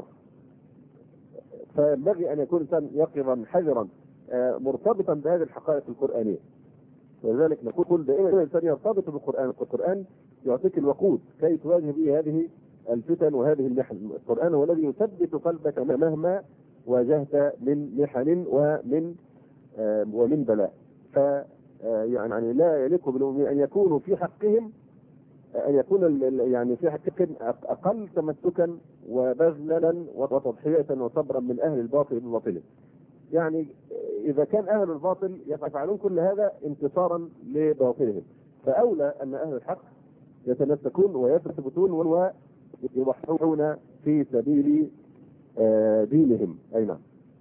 فينبغي أن يكون الإنسان يقظا حذرا مرتبطا بهذه الحقائق القرآنية. ولذلك نقول دائما الإنسان يرتبط بالقرآن، القرآن يعطيك الوقود كي تواجه به هذه الفتن وهذه المحن. القرآن هو الذي يثبت قلبك مهما واجهت من محن ومن بلاء. يعني لا يليق بالمؤمنين أن يكونوا في حقهم أن يكون يعني في حقهم أقل تمسكا وبذلا وتضحية وصبرا من أهل الباطل بباطله. يعني إذا كان أهل الباطل يفعلون كل هذا انتصارا لباطلهم، فأولى أن أهل الحق يتمسكون ويثبتون ويضحون في سبيل دينهم. أي نعم.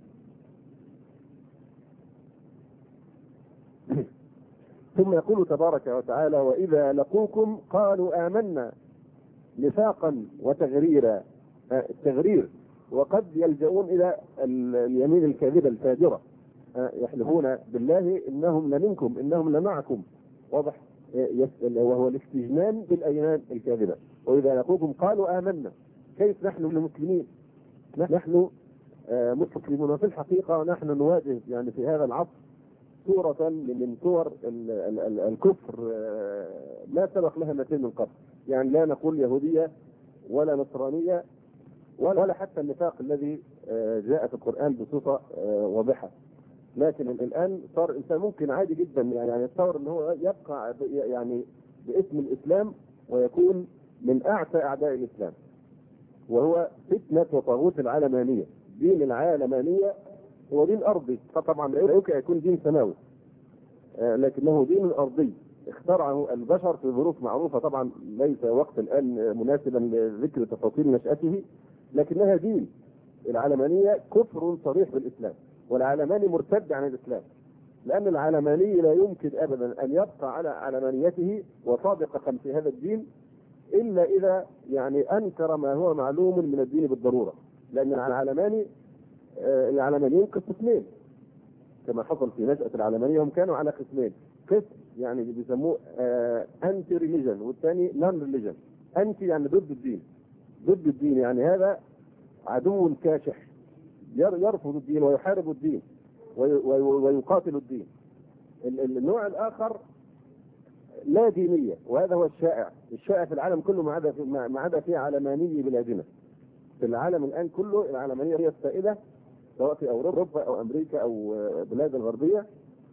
ثم يقول تبارك وتعالى وإذا لقوكم قالوا آمنا نفاقا وتغريرا. التغرير وقد يلجؤون إلى اليمين الكاذبة الفاجرة، يحلفون بالله إنهم لمنكم إنهم لمعكم، واضح، وهو الاستجنان بالأيمان الكاذبة. وإذا لقوكم قالوا آمنا، كيف نحن المسلمين؟ نحن مسلمون. وفي الحقيقة نحن نواجه يعني في هذا العصر صورة من صور الكفر لا سبق لها مثيل من قبل. يعني لا نقول يهودية ولا نصرانية ولا حتى النفاق الذي جاء في القرآن بصفة واضحة، لكن الآن صار الإنسان ممكن عادي جدا يعني يتصور أنه هو يبقى يعني باسم الإسلام ويكون من أعتى أعداء الإسلام، وهو فتنة وطاغوت العلمانية. دين العلمانية هو دين أرضي، طبعا لا يمكن أن يكون دين سماوي، لكنه دين أرضي اخترعه البشر في ظروف معروفة. طبعا ليس وقت الآن مناسبا لذكر تفاصيل نشأته، لكنها دين. العلمانية كفر صريح بالإسلام، والعلماني مرتد عن الإسلام، لأن العلماني لا يمكن أبدا أن يبقى على علمانيته وصادقا في هذا الدين إلا إذا يعني أنكر ما هو معلوم من الدين بالضرورة. لأن العلمانيين قسمين كما حصل في نشأة العلمانية، هم كانوا على قسمين. قسم يعني بيسموه أنتي ريليجن، والثاني نون ريليجن. أنتي يعني ضد الدين، ضد الدين يعني هذا عدو كاشح يرفض الدين ويحارب الدين ويقاتل الدين. النوع الآخر لا دينية، وهذا هو الشائع في العالم كله ما عدا في علماني بلادنا. في العالم الآن كله العلمانية هي السائدة، سواء في أوروبا أو أمريكا أو بلاد الغربية.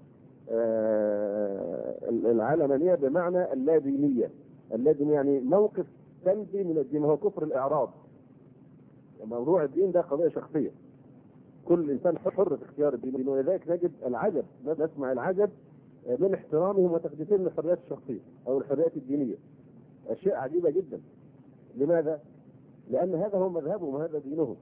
العلمانية بمعنى اللادينية. اللادينية يعني موقف سلبي من الدين، هو كفر الإعراض. موضوع الدين ده قضية شخصية، كل إنسان حر في اختيار الدين، ولذلك نجد العجب، نسمع العجب من احترامهم وتقديسهم للحريات الشخصية أو الحريات الدينية. أشياء عجيبة جدا. لماذا؟ لأن هذا هو مذهبهم وهذا دينهم،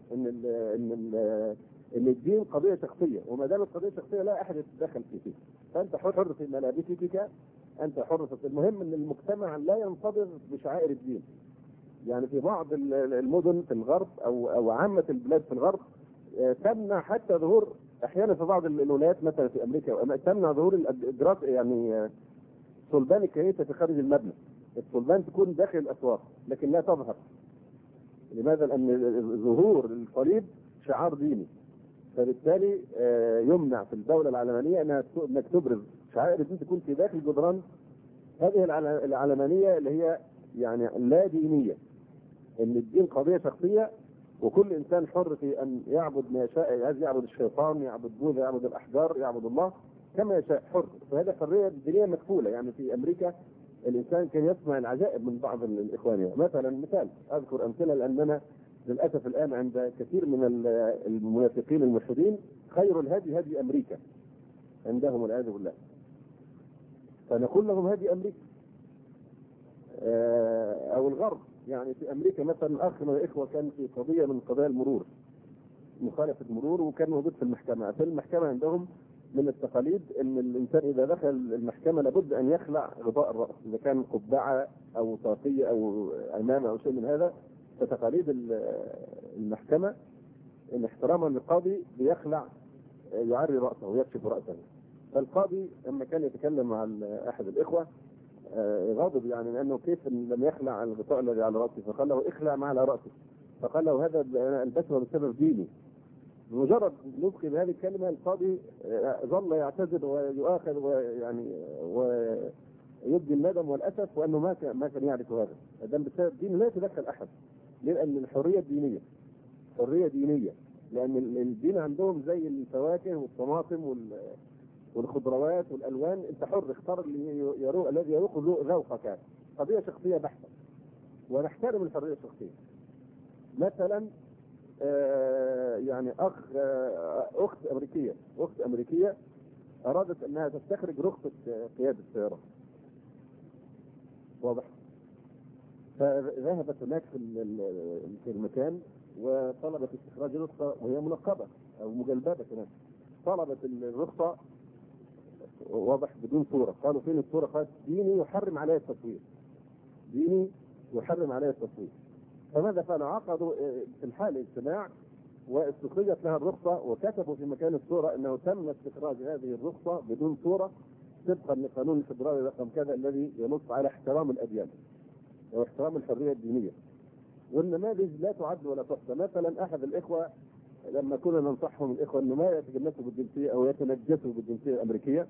إن الدين قضية شخصية، وما دامت قضية شخصية لا أحد يتدخل فيه. فأنت حر في ملابسك، أنت حر في. المهم إن المجتمع لا ينتظر بشعائر الدين. يعني في بعض المدن في الغرب أو عامة البلاد في الغرب تمنع حتى ظهور، أحيانا في بعض الولايات مثلا في أمريكا تمنع ظهور الإدراك، يعني صلبان الكنيسة في خارج المبنى. الصلبان تكون داخل الأسواق لكن لا تظهر. لماذا؟ لأن ظهور الصليب شعار ديني، فبالتالي يمنع في الدولة العلمانية انك تبرز شعائر الدين تكون في داخل جدران هذه العلمانية اللي هي يعني لا دينية. ان الدين قضية شخصية، وكل انسان حر في ان يعبد ما يشاء، عايز يعبد الشيطان، يعبد بوذا، يعبد الاحجار، يعبد الله كما يشاء، حر. فهذه حرية دينية مكفولة. يعني في امريكا الانسان كان يسمع العجائب من بعض الاخوان. مثلا مثال اذكر امثله، لاننا للاسف الان عند كثير من المنافقين الملحدين خير الهدي هدي امريكا عندهم والعياذ بالله، فنقول لهم هدي امريكا او الغرب. يعني في امريكا مثلا اخ من الاخوه كان في قضيه من قضايا المرور، مخالفه مرور، وكان موجود في المحكمه. في المحكمه عندهم من التقاليد ان الانسان اذا دخل المحكمه لابد ان يخلع غطاء الراس، اذا كان قبعه او طاقيه او عمامه او شيء من هذا. فتقاليد المحكمه ان احتراما للقاضي بيخلع، يعري راسه ويكشف راسه. فالقاضي لما كان يتكلم مع احد الاخوه غاضب، يعني لانه كيف لم يخلع الغطاء الذي على راسه، فقال له اخلع ما على راسه. فقال له هذا انا البسه بسبب ديني. بمجرد نطق بهذه الكلمه القاضي ظل يعتذر ويؤاخذ ويعني ويبدي الندم والاسف، وانه ما كان يعرف هذا. دام بسبب دين لا يتدخل احد، لان الحريه الدينيه حريه دينيه. لان الدين عندهم زي الفواكه والطماطم والخضروات والالوان، انت حر اختار الذي يروق ذوقك. قضيه شخصيه بحته، ونحترم الحريه الشخصيه. مثلا يعني اخت امريكيه ارادت انها تستخرج رخصه قياده السياره، واضح. فذهبت هناك في المكان وطلبت استخراج رخصه، وهي منقبه او مجلببه كمان. طلبت الرخصه، واضح، بدون صوره. قالوا فين الصوره؟ قالت ديني يحرم عليها التصوير، ديني يحرم عليها التصوير. فماذا فعلوا؟ عقدوا في الحال اجتماع واستخرجت لها الرخصة، وكتبوا في مكان الصورة أنه تم استخراج هذه الرخصة بدون صورة طبقا لقانون الفدرالي رقم كذا الذي ينص على احترام الأديان واحترام الحرية الدينية. والنماذج لا تعد ولا تحصى. مثلا أحد الإخوة لما كنا ننصحهم الإخوة أنه ما يتجنسوا بالجنسية أو يتنجسوا بالجنسية الأمريكية،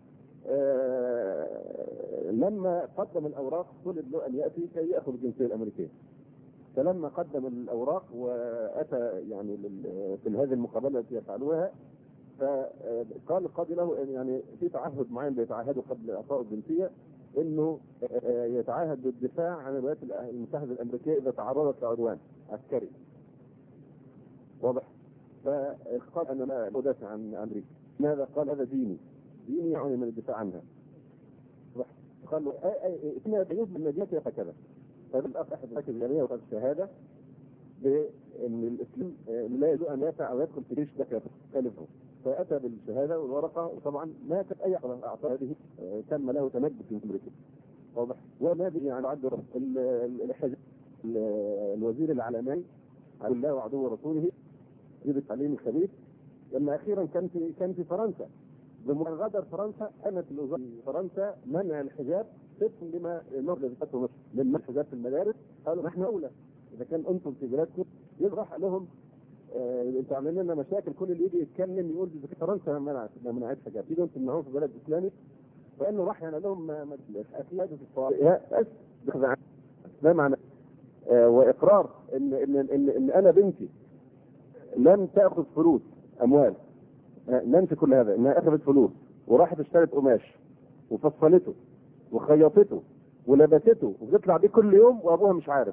لما قدم الأوراق طلب له أن يأتي كي يأخذ الجنسية الأمريكية. فلما قدم الأوراق وأتى يعني في هذه المقابلة التي يفعلوها، فقال القاضي له أن يعني في تعهد معين بيتعهده قبل إعطاء الجنسية، انه يتعهد بالدفاع عن الولايات المتحدة الأمريكية إذا تعرضت لعدوان عسكري. واضح؟ فقال أنا لا أدافع عن أمريكا. ماذا؟ قال هذا ديني يعني من الدفاع عنها. قال له إثناء يجب المدينة هكذا. فبالأخ أحد الحاكم الجميع وقال الشهادة بأن الإسلام لا يجوز أن يدفع أو يدخل في جيش لك يخالفه. فأتى بالشهادة والورقة، وطبعا ما كانت أي أعطاء هذه تم له تنجس في أمريكا. واضح؟ وما يعني عد الوزير العلماني عدو الله وعدو رسوله يجب التعليم الخبيث، لما أخيرا كان في فرنسا بمغادر فرنسا كانت الوزارة في فرنسا منع الحجاب طبقا لما نظرته من الحجاب في المدارس. قالوا نحن أولى، إذا كان أنتم في بلادكم يضرح لهم انتوا عاملين لنا مشاكل، كل اللي يجي يتكلم يقول إذا فرنسا ما منعت حجاب، تيجوا انتم منعوه في بلد إسلامي. فإنه راح يعني لهم أكيد في الصواب ما معنى وإقرار إن أنا بنتي لم تأخذ فلوس أموال، ننسى كل هذا، انها اخذت فلوس وراحت اشترت قماش وفصلته وخيطته ولبسته وبتطلع بيه كل يوم وابوها مش عارف.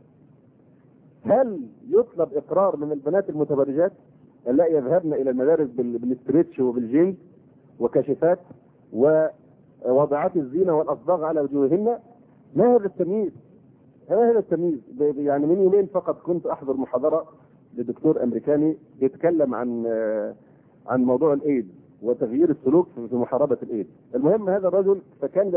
هل يطلب اقرار من البنات المتبرجات لا يذهبن الى المدارس بالستريتش وبالجينز وكشفات ووضعات الزينة والاصباغ على وجوههن؟ ما هذا التمييز؟ هذا التمييز. يعني من يومين فقط كنت احضر محاضرة لدكتور امريكاني يتكلم عن موضوع الايد وتغيير السلوك في محاربة الايد. المهم هذا الرجل فكان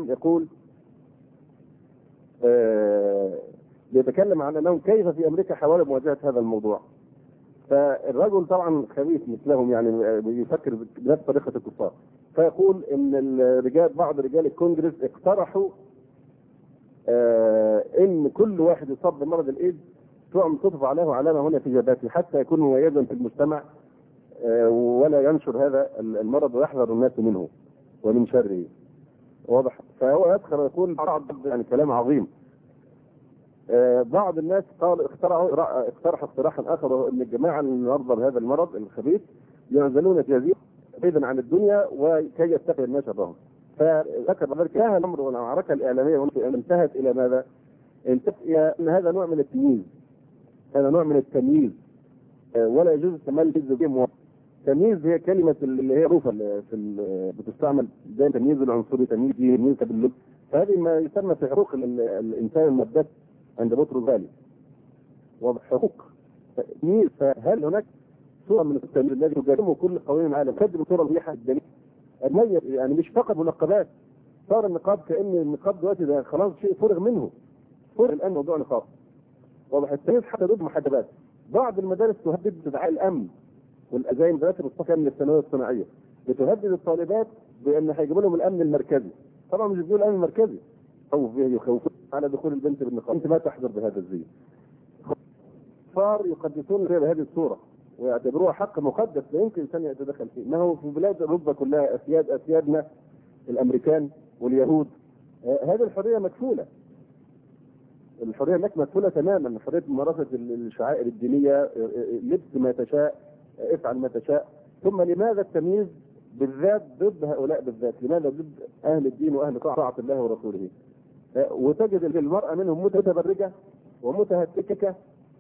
يتكلم عن انه كيف في امريكا حاولوا مواجهة هذا الموضوع. فالرجل طبعا خبيث مثلهم، يعني بيفكر بنفس طريقة الكفار. فيقول ان بعض رجال الكونجرس اقترحوا ان كل واحد يصاب بمرض الايد تضع له علامة هنا في جبهته حتى يكون مميزا في المجتمع ولا ينشر هذا المرض ويحذر الناس منه ومن شره. واضح؟ فهو يدخل ويقول بعض يعني كلام عظيم. بعض الناس اقترح اقتراحا اخر، وهو ان الجماعه المرضى بهذا المرض الخبيث يعزلون في جزيره بعيدا عن الدنيا وكي يتقي الناس شرهم. فذكر ذلك هذا الامر والمعركه الاعلاميه انتهت الى ماذا؟ انتهت الى ان هذا نوع من التمييز، هذا نوع من التمييز ولا يجوز استعمال التمييز. تمييز هي كلمة اللي هي معروفة بتستعمل زي تمييز العنصري، تمييز باللغة. فهذه ما يسمى في حقوق الإنسان المادة عند بطرس غالي. وحقوق تمييز. فهل هناك صورة من التمييز الذي يجرمه كل قوانين العالم؟ قدم صورة مريحة الدليل يعني مش فقط منقبات، صار النقاب كأن النقاب دلوقتي ده خلاص شيء فرغ منه، فرغ الآن موضوع نقاب. واضح؟ التمييز حتى ضد محجبات. بعض المدارس تهدد ادعاء الأمن والأزاين المدارس المستقلة من الثانوية الصناعية بتهدد الطالبات بأن هيجيبوا لهم الأمن المركزي. طبعا مش بيجيبوا الأمن المركزي، يخوفون على دخول البنت بالنقاب. أنت ما تحضر بهذا الزي. كفار يقدسون بهذه الصورة ويعتبروها حق مقدس لا يمكن الإنسان يتدخل فيه. ما هو في بلاد أوروبا كلها أسيادنا الأمريكان واليهود هذه الحرية مكفولة. الحرية هناك مكفولة تماما، حرية ممارسة الشعائر الدينية، لبس ما تشاء، افعل ما تشاء. ثم لماذا التمييز بالذات ضد هؤلاء بالذات؟ لماذا ضد أهل الدين وأهل طاعة الله ورسوله؟ وتجد المرأة منهم متبرجة ومتهتكة،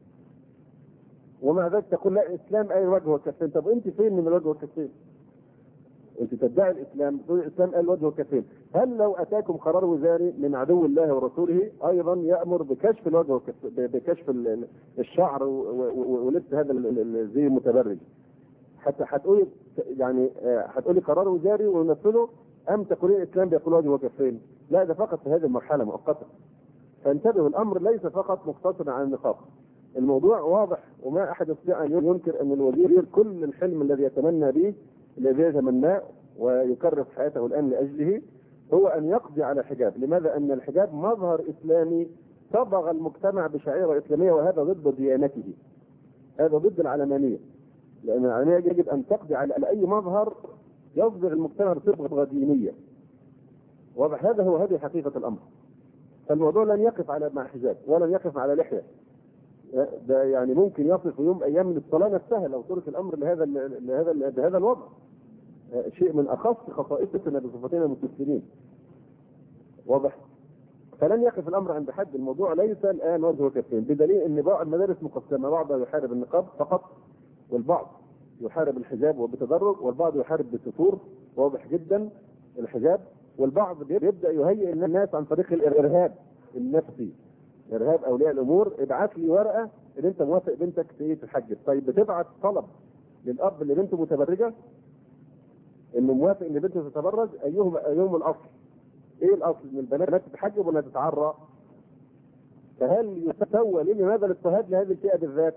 ومع ذلك تقول لا الإسلام أي وجه وكفين. طب أنت فين من الوجه والكفين؟ أنت تدعي الإسلام، تقول الإسلام قال وجه وكفين. هل لو أتاكم قرار وزاري من عدو الله ورسوله أيضا يأمر بكشف الوجه بكشف الشعر ولبس هذا الزي المتبرج، حتى هتقولي يعني هتقولي قرار وزاري ونفذه، أم تقولي الإسلام بيقول وجه وكفين؟ لا، ده فقط في هذه المرحلة مؤقتة. فانتبهوا، الأمر ليس فقط مقتصرا على النقاب، الموضوع واضح، وما احد يستطيع ان ينكر ان الوزير كل الحلم الذي يتمنى به، الذي يتمناه ويكرس حياته الان لاجله، هو ان يقضي على الحجاب. لماذا؟ ان الحجاب مظهر اسلامي صبغ المجتمع بشعيره اسلاميه، وهذا ضد ديانته، هذا ضد العلمانيه، لان العلمانيه يجب ان تقضي على اي مظهر يصبغ المجتمع بصبغه دينيه. واضح؟ هذه حقيقه الامر. فالموضوع لن يقف على مع حجاب، ولن يقف على لحيه. ده يعني ممكن يصل في يوم ايام من الصلاه نفسها لو ترك الامر بهذا الوضع. شيء من اخص خصائصنا بصفتنا المسلمين. واضح؟ فلن يقف الامر عند حد. الموضوع ليس الان وجهه كفين، بدليل ان بعض المدارس مقسمه، بعضها يحارب النقاب فقط، والبعض يحارب الحجاب وبتدرج، والبعض يحارب بسطور واضح جدا الحجاب، والبعض يبدا يهيئ الناس عن طريق الارهاب النفسي، ارهاب اولياء الامور. ابعت لي ورقه ان انت موافق بنتك تتحجب. طيب بتبعت طلب للاب اللي بنته متبرجه انه موافق ان بنته تتبرج، ايهم الاصل؟ ايه الاصل؟ ان البنات تتحجب ولا تتعرى؟ فهل يسوى لماذا الاضطهاد لهذه الفئه بالذات؟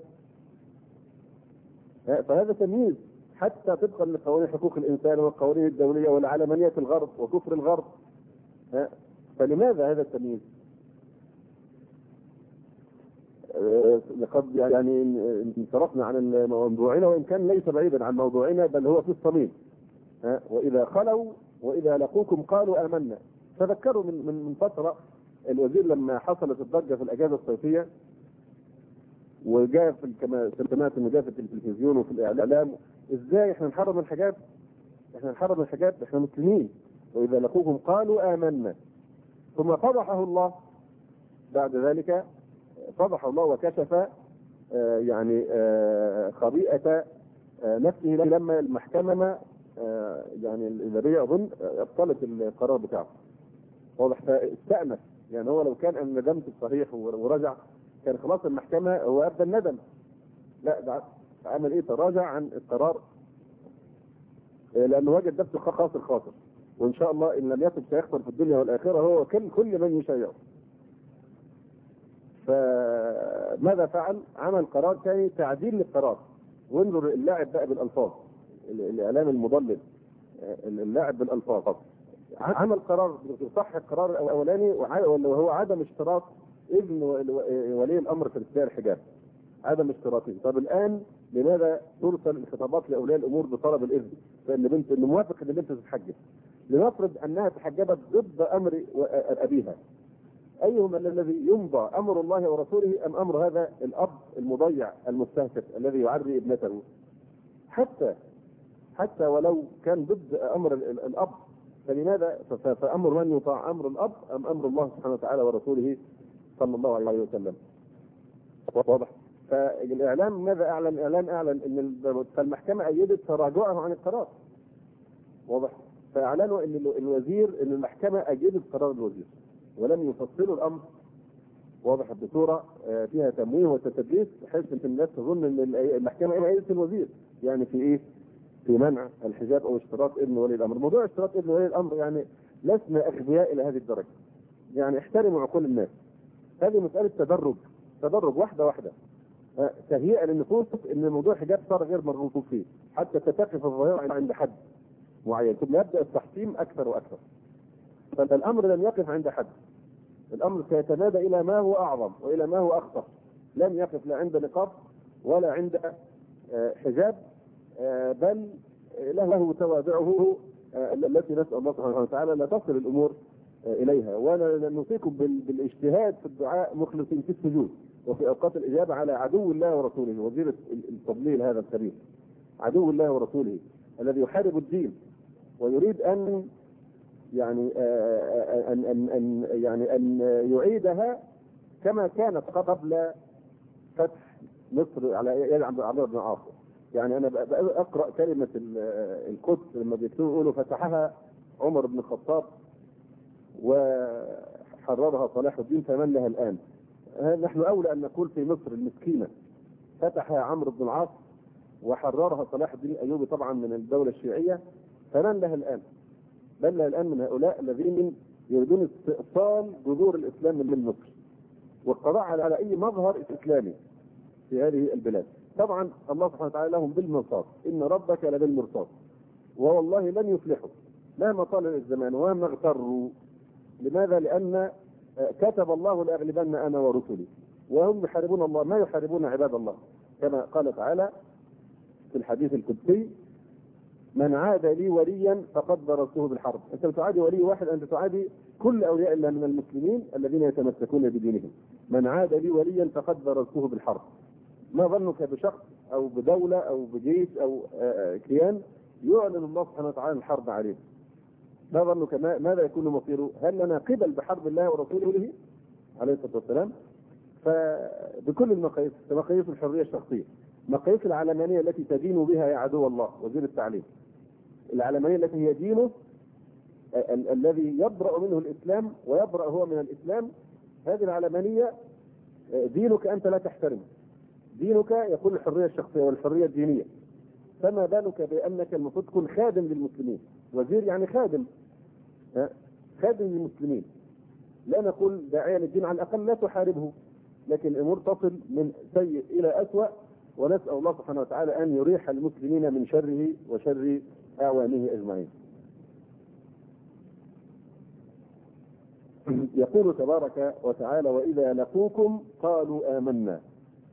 فهذا تمييز حتى طبقا لقوانين حقوق الانسان والقوانين الدوليه والعلمانيه الغرب وكفر الغرب. فلماذا هذا التمييز؟ لقد يعني انصرفنا عن موضوعنا، وان كان ليس بعيدا عن موضوعنا بل هو في الصميم. واذا خلوا واذا لقوكم قالوا امنا. تذكروا من فتره الوزير لما حصلت الضجه في الاجازه الصيفيه، وجاء كما سمعت انه جاء في التلفزيون وفي الاعلام، ازاي احنا نحرم الحجاب؟ احنا مسلمين. واذا لقوكم قالوا امنا. ثم فضحه الله بعد ذلك، فضح الله وكشف يعني خبيئة نفسه لما المحكمة يعني الإدارية أظن أبطلت القرار بتاعه. واضح؟ فاستأنف، يعني هو لو كان ندمت الصحيح ورجع كان خلاص المحكمة هو أبدى الندم. لا، ده عمل إيه؟ تراجع عن القرار لأنه وجد نفسه خاسر، وإن شاء الله إن لم يتب سيخسر في الدنيا والآخرة هو كل من يشيعه. فماذا فعل؟ عمل قرار ثاني تعديل للقرار. وانظر اللاعب بقى بالالفاظ، الاعلام المضلل، اللاعب بالالفاظ. عمل قرار يصح القرار الاولاني وهو عدم اشتراط ابن ولي الامر في ارتداء الحجاب، عدم اشتراطه. طب الان لماذا ترسل الخطابات لاولياء الامور بطلب الاذن فان انه موافق ان البنت تتحجب؟ لنفرض انها تحجبت ضد امر ابيها، ايهما الذي يمضى، امر الله ورسوله ام امر هذا الاب المضيع المستهتر الذي يعري ابنته؟ حتى ولو كان ضد امر الاب، فلماذا؟ فامر من يطاع، امر الاب ام امر الله سبحانه وتعالى ورسوله صلى الله عليه وسلم؟ واضح؟ فالاعلام ماذا اعلن؟ الاعلام اعلن ان فالمحكمه ايدت تراجعه عن القرار. واضح؟ فاعلنوا ان الوزير، ان المحكمه ايدت قرار الوزير ولم يفصلوا الامر. واضح؟ بصوره فيها تمويه وتدليس بحيث ان الناس تظن ان المحكمه ايدت الوزير يعني في ايه؟ في منع الحجاب او اشتراط ابن ولي الامر. موضوع اشتراط ابن ولي الامر يعني لسنا اغبياء الى هذه الدرجه، يعني احترموا عقول الناس. هذه مساله تدرج واحده تهيئه للنفوس ان موضوع الحجاب صار غير مرغوب فيه حتى تتقف الظاهره عند حد معين، ثم يبدا التحطيم اكثر واكثر. فالامر لم يقف عند حد، الامر سيتمادى الى ما هو اعظم والى ما هو اخطر. لم يقف لا عند نقاب ولا عند حجاب، بل له توابعه التي نسال الله سبحانه وتعالى لا تصل الامور اليها. ونوصيكم بالاجتهاد في الدعاء مخلصين في السجود وفي اوقات الاجابه على عدو الله ورسوله، وزير التضليل هذا الكريم، عدو الله ورسوله الذي يحارب الدين ويريد ان يعني ان يعيدها كما كانت قبل فتح مصر على يد عمرو بن العاص. يعني انا اقرا كلمه القدس لما بيكتبوا يقولوا فتحها عمر بن الخطاب وحررها صلاح الدين فمن لها الان. نحن اولى ان نقول في مصر المسكينه فتحها عمرو بن العاص وحررها صلاح الدين الايوبي طبعا من الدوله الشيعيه، فمن لها الان؟ بل لها الان من هؤلاء الذين يريدون استئصال جذور الاسلام من مصر والقضاء على اي مظهر اسلامي. في هذه البلاد. طبعا الله سبحانه وتعالى لهم بالمرصاد، إن ربك لبالمرصاد، والله لن يفلحوا مهما طال الزمان ومهما اغتروا. لماذا؟ لأن كتب الله لأغلبن أنا ورسلي، وهم يحاربون الله ما يحاربون عباد الله، كما قال تعالى في الحديث القدسي: من عاد لي وليا فقد ضربته بالحرب. انت بتعادي ولي واحد، انت تعادي كل اولياء الله من المسلمين الذين يتمسكون بدينهم. من عاد لي وليا فقد ضربته بالحرب. ما ظنك بشخص او بدوله او بجيش او كيان يعلن الله سبحانه وتعالى الحرب عليه؟ ما ظنك ماذا يكون مصيره؟ هل لنا قبل بحرب الله ورسوله عليه الصلاه والسلام؟ فبكل المقاييس، مقاييس الحريه الشخصيه، مقاييس العلمانيه التي تدين بها يا عدو الله وزير التعليم، العلمانيه التي هي دينه الذي يبرأ منه الاسلام ويبرأ هو من الاسلام، هذه العلمانيه دينك انت لا تحترمه. دينك يقول الحريه الشخصيه والحريه الدينيه، فما بالك بانك المفروض تكون خادم للمسلمين. وزير يعني خادم، خادم للمسلمين. لا نقول داعية للدين، على الاقل لا تحاربه، لكن الامور تصل من سيء الى اسوأ، ونسأل الله سبحانه وتعالى ان يريح المسلمين من شره وشر اعوانه اجمعين. يقول تبارك وتعالى: واذا لقوكم قالوا آمنا.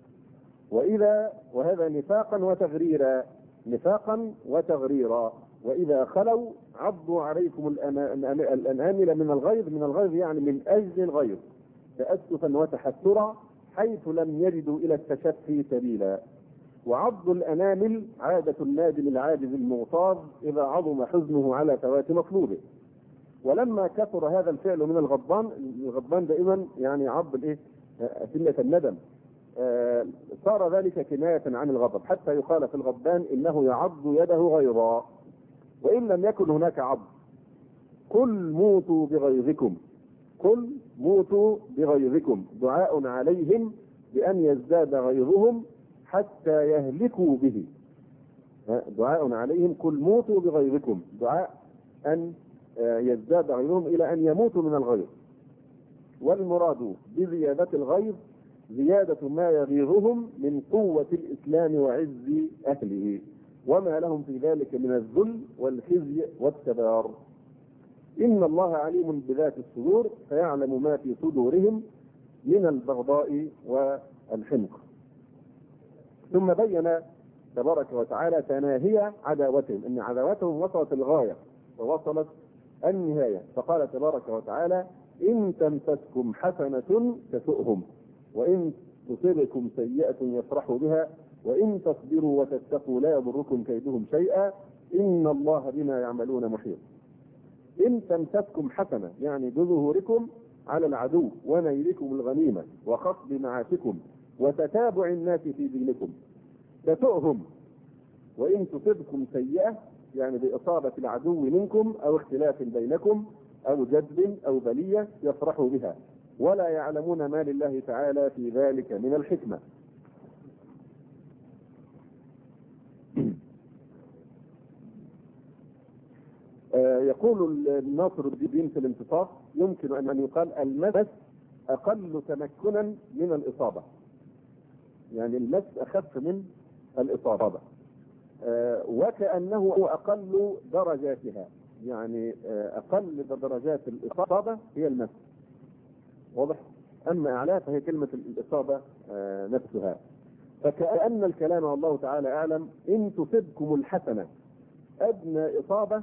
واذا، وهذا نفاقا وتغريرا، نفاقا وتغريرا. واذا خلوا عضوا عليكم الانامل من الغيظ، من الغيظ يعني من اجل الغيظ، تأسفا وتحسرا، حيث لم يجدوا الى التشفي سبيلا. وعض الانامل عادة النادم العاجز المغتاظ اذا عظم حزنه على فوات مطلوبه. ولما كثر هذا الفعل من الغضبان، الغضبان دائما يعني عض سنة الندم، صار ذلك كناية عن الغضب، حتى يقال في الغضبان انه يعض يده غيظا. وان لم يكن هناك عض، قل موتوا بغيظكم، قل موتوا بغيظكم، دعاء عليهم بأن يزداد غيظهم حتى يهلكوا به. دعاء عليهم، قل موتوا بغيظكم، دعاء أن يزداد غيظهم إلى أن يموتوا من الغيظ. والمراد بزيادة الغيظ زيادة ما يغيظهم من قوة الإسلام وعز أهله، وما لهم في ذلك من الذل والخزي والتبار. إن الله عليم بذات الصدور، فيعلم ما في صدورهم من البغضاء والحمق. ثم بين تبارك وتعالى تناهي عداوتهم، ان عداوتهم وصلت الغاية ووصلت النهاية. فقال تبارك وتعالى: إن تمسسكم حسنة تسؤهم، وإن تصبكم سيئة يفرحوا بها، وإن تصبروا وتتقوا لا يضركم كيدهم شيئا، إن الله بما يعملون محيط. إن تمسسكم حسنة يعني بظهوركم على العدو ونيلكم الغنيمة وخصب معاشكم وتتابع الناس في دينكم تسؤهم، وإن تصبكم سيئة يعني بإصابة العدو منكم أو اختلاف بينكم أو جدب أو بلية يفرحوا بها، ولا يعلمون ما لله تعالى في ذلك من الحكمة. يقول الناصر الدين في الانتصاف: يمكن أن يقال المس أقل تمكنا من الإصابة، يعني المس أخف من الإصابة، وكأنه أقل درجاتها، يعني أقل درجات الإصابة هي المس، واضح؟ أما أعلى فهي كلمة الإصابة نفسها. فكأن الكلام والله تعالى أعلم: إن تصبكم الحسنة أدنى إصابة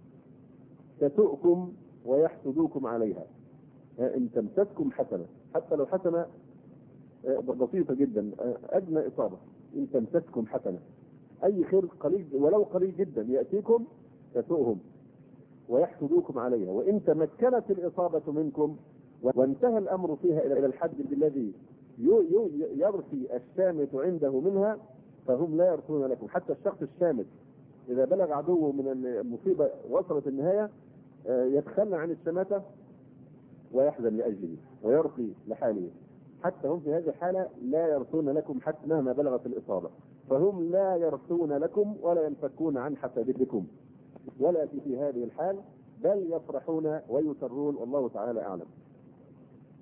تسؤكم ويحسدوكم عليها. إن تمسسكم حسنة، حتى لو حسنة بسيطة جدا، أدنى إصابة، إن تمسسكم حسنة أي خير قليل ولو قليل جدا يأتيكم تسؤهم ويحسدوكم عليها. وإن تمكنت الإصابة منكم وانتهى الأمر فيها إلى الحد الذي يرثي الشامت عنده منها، فهم لا يرثون لكم. حتى الشخص الشامت إذا بلغ عدوه من المصيبة وصلت النهاية يتخلى عن الشماتة ويحزن لأجله ويرقي لحاله، حتى هم في هذه الحالة لا يرثون لكم حتى مهما بلغت الإصابة، فهم لا يرثون لكم ولا ينفكون عن حسابكم ولا في هذه الحال، بل يفرحون ويسرون، والله تعالى أعلم.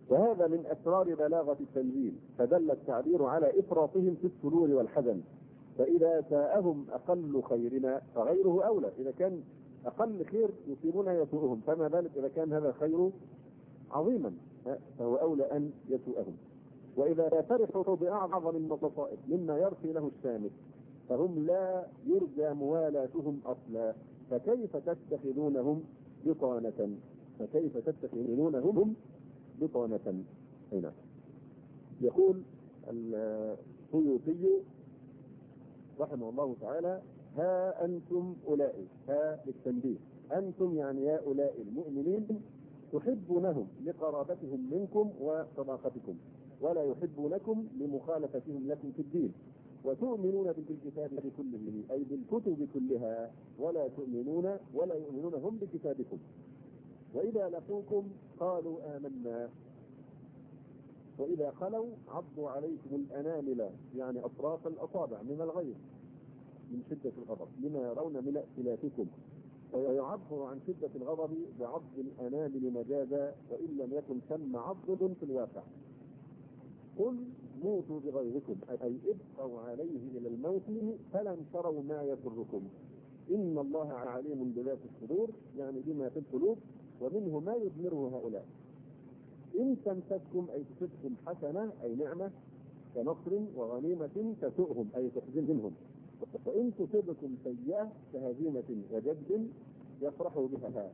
وهذا من أسرار بلاغة التنزيل، فدل التعبير على إفراطهم في السرور والحزن. فإذا ساءهم أقل خيرنا فغيره أولى. إذا كان أقل خير يصيبنا يسوءهم، فما بالك إذا كان هذا خير عظيما فهو أولى أن يسوءهم. وإذا فرحوا بأعظم المصائب مما يرثي له السامي فهم لا يرجى موالاتهم أصلا، فكيف تتخذونهم بطانة؟ فكيف تتخذونهم بطانة؟ هنا يقول السيوطي رحمه الله تعالى: ها أنتم أولئك، ها للتنبيه، أنتم يعني يا أولئك المؤمنين تحبونهم لقرابتهم منكم وصداقتكم، ولا يحبونكم لمخالفتهم لكم في الدين، وتؤمنون بالكتاب كله أي بالكتب كلها، ولا يؤمنون هم بكتابكم، وإذا لقوكم قالوا آمنا، وإذا خلوا عضوا عليكم الأنامل يعني أطراف الأصابع من الغيظ من شدة الغضب لما يرون من ائتلافكم، ويعبر عن شدة الغضب بعض الأنامل مجازا وإن لم يكن ثم عضد في الواقع. قل موتوا بغيظكم أي ابقوا عليه إلى الموت فلن تروا ما يضركم، إن الله عليم بذات الصدور يعني بما في القلوب ومنه ما يضمره هؤلاء. إن تمسككم أي تصبكم حسنة أي نعمة كنصر وغنيمة تسؤهم أي تحزنهم، وإن تصبكم سيئة كهزيمة وجد يفرحوا بها.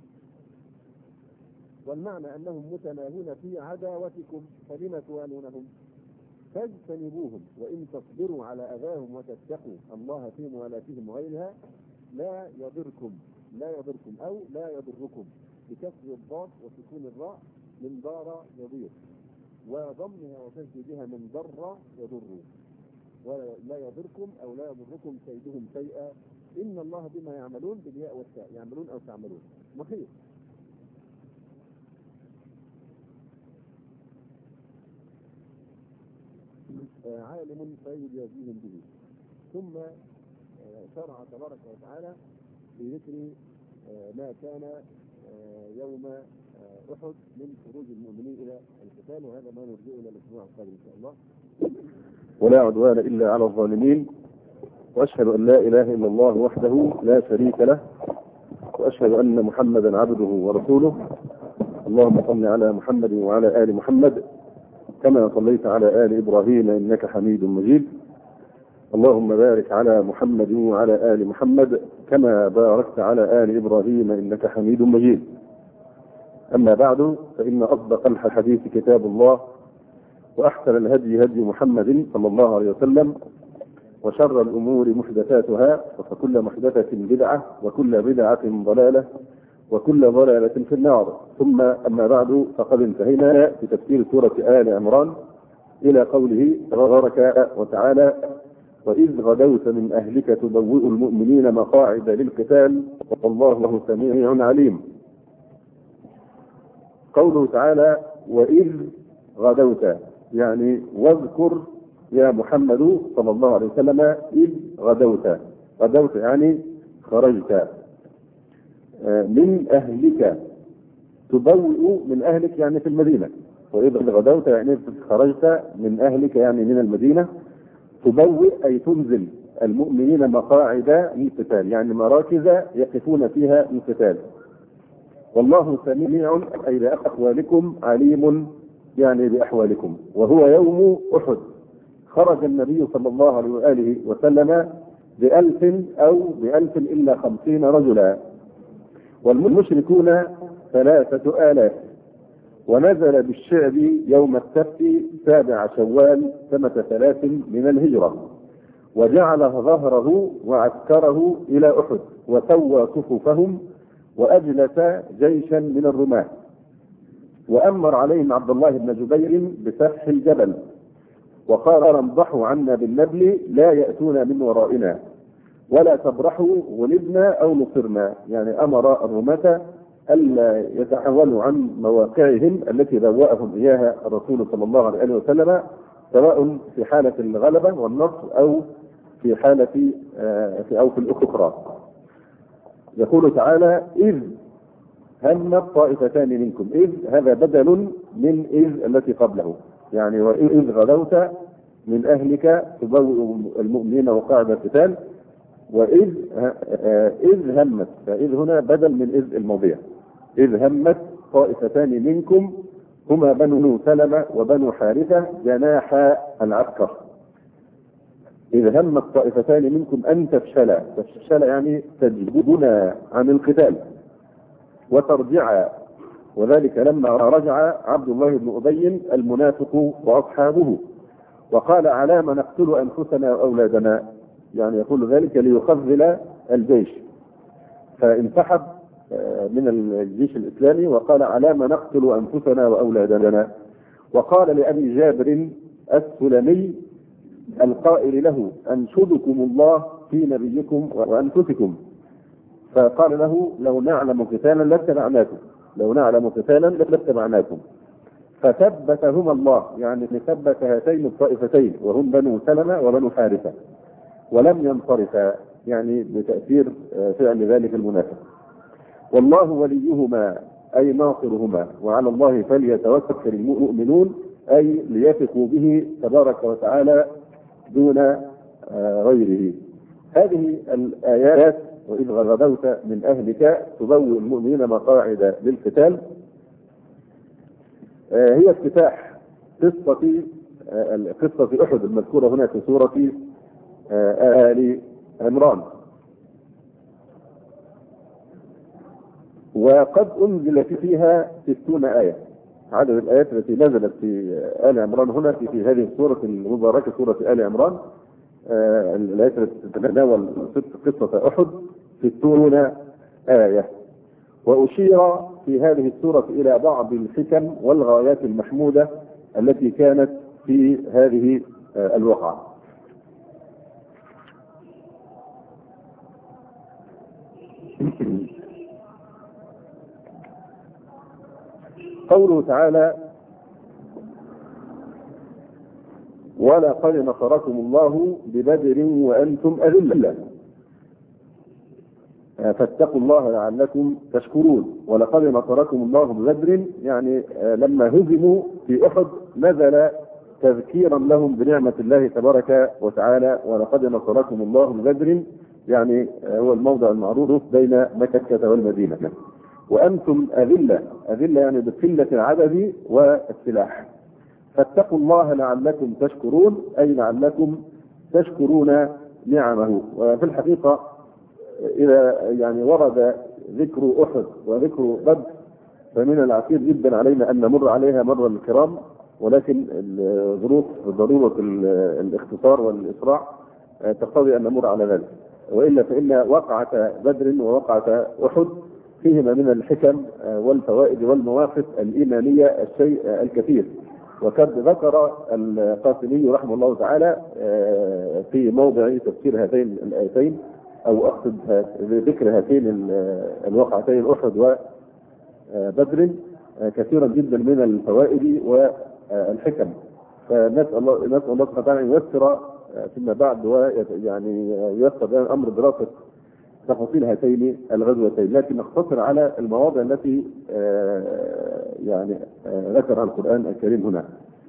والمعنى أنهم متناهون في عداوتكم فلم توالونهم؟ فاجتنبوهم، وإن تصبروا على أذاهم وتتقوا الله في موالاتهم وغيرها لا يضركم أو لا يضركم بكسر الضاد وسكون الراء من ضار يضير، وضمها وتشديدها من ضر يضر، ولا يضركم أو لا يضركم كيدهم شيئا إن الله بما يعملون بالياء والتاء يعملون أو تعملون محيط. عالم فيجازيهم به. ثم شرع تبارك وتعالى في ذكر ما كان يوم أحد من خروج المؤمنين إلى القتال، وهذا ما نرجع إلى الأسبوع القادم إن شاء الله. ولا عدوان إلا على الظالمين، وأشهد أن لا إله إلا الله وحده لا شريك له، وأشهد أن محمدا عبده ورسوله. اللهم صل على محمد وعلى آل محمد كما صليت على آل إبراهيم إنك حميد مجيد. اللهم بارك على محمد وعلى آل محمد كما باركت على آل إبراهيم إنك حميد مجيد. أما بعد، فإن أصدق الحديث كتاب الله، وأحسن الهدي هدي محمد صلى الله عليه وسلم، وشر الأمور محدثاتها، وكل محدثة بدعة، وكل بدعة ضلالة، وكل ضلالة في النار. ثم أما بعد، فقد انتهينا في تفسير سورة آل عمران إلى قوله تبارك وتعالى: وإذ غدوت من أهلك تبوئ المؤمنين مقاعد للقتال والله سميع عليم. قوله تعالى وإذ غدوت يعني واذكر يا محمد صلى الله عليه وسلم إذ غدوت يعني خرجت من أهلك، تبوئ من أهلك يعني في المدينة، وإذ غدوت يعني خرجت من أهلك يعني من المدينة، تبوئ أي تنزل المؤمنين مقاعد للقتال يعني مراكز يقفون فيها للقتال. والله سميع أي بأحوالكم عليم يعني بأحوالكم. وهو يوم أحد خرج النبي صلى الله عليه وآله وسلم ب1000 أو ب1000 إلا 50 رجلا، والمشركون 3000، ونزل بالشعب يوم السبت 7 شوال سنة 3 من الهجرة، وجعل ظهره وعسكره إلى أحد، وسوى صفوفهم، وأجلس جيشا من الرماة، وأمر عليهم عبد الله بن جبير بفتح الجبل، وقال انضحوا عنا بالنبل لا يأتون من ورائنا، ولا تبرحوا غلبنا أو نصرنا، يعني أمر الرماة ألا يتحولوا عن مواقعهم التي بوأهم إياها الرسول صلى الله عليه وسلم، سواء في حالة الغلبة والنصر أو في حالة أو في الأخرى. يقول تعالى إذ همت طائفتان منكم. إذ هذا بدل من إذ التي قبله، يعني وإذ غدوت من أهلك تبوئ المؤمنين مقاعد القتال، وإذ إذ همت، فإذ هنا بدل من إذ الماضية. إذ همت طائفتان منكم هما بنو سلمة وبنو حارثة جناح العسكر. إذ همت طائفتان منكم أن تفشلا، تفشلا يعني تجبنا عن القتال وترجعا، وذلك لما رجع عبد الله بن أبي المنافق وأصحابه وقال على ما نقتل أنفسنا وأولادنا، يعني يقول ذلك ليخذل الجيش، فانسحب من الجيش الإسلامي وقال على ما نقتل أنفسنا وأولادنا. وقال لأبي جابر السلمي القائل له أنشدكم الله في نبيكم وأنفسكم، فقال له لو نعلم قتالا لاتبعناكم، لو نعلم قتالا لاتبعناكم. فثبتهما الله، يعني ثبت هاتين الطائفتين وهم بنو سلمة وبنو حارثة، ولم ينصرفا، يعني بتأثير فعل ذلك المنافق. والله وليهما أي ناصرهما، وعلى الله فليتوكل المؤمنون، أي ليثقوا به تبارك وتعالى دون غيره. هذه الآيات وإذ غدوت من أهلك تبوئ المؤمنين مقاعد للقتال هي افتتاح قصة أحد المذكورة هنا في سورة آل عمران. وقد أنزل فيها 60 آية، عدد الآيات التي نزلت في آل عمران هنا في هذه السورة المباركة سورة آل عمران، الآيات التي تتناول قصة أحد 60 آية. وأشير في هذه السورة إلى بعض الحكم والغايات المحمودة التي كانت في هذه الوقعة. قوله تعالى ولقد نصركم الله ببدر وأنتم أذلة فاتقوا الله لعلكم تشكرون. ولقد نصركم الله ببدر، يعني لما هزموا في أحد نزل تذكيرا لهم بنعمة الله تبارك وتعالى. ولقد نصركم الله ببدر يعني هو الموضع المعروف بين مكة والمدينة. وأنتم أذلة، أذلة يعني بقلة العدد والسلاح. فاتقوا الله لعلكم تشكرون، أي لعلكم تشكرون نعمه. وفي الحقيقة إذا يعني ورد ذكر أحد وذكر بدر فمن العسير جدا علينا أن نمر عليها مرة الكرام، ولكن ضرورة الاختصار والإسراع تقتضي أن نمر على ذلك، وإلا فإن وقعة بدر ووقعة أحد فيهما من الحكم والفوائد والمواقف الإيمانية الشيء الكثير. وقد ذكر القاسمي رحمه الله تعالى في موضع تفسير هاتين الآيتين أو أقصد ذكر هاتين الوقعتين أحد وبدر كثيرا جدا من الفوائد والحكم. فنسأل الله سبحانه وتعالى أن ييسر فيما بعد ويعني ييسر أمر دراسة تفاصيل هاتين الغزوتين، لكن نختصر على المواضع التي يعني ذكرها القرآن الكريم هنا.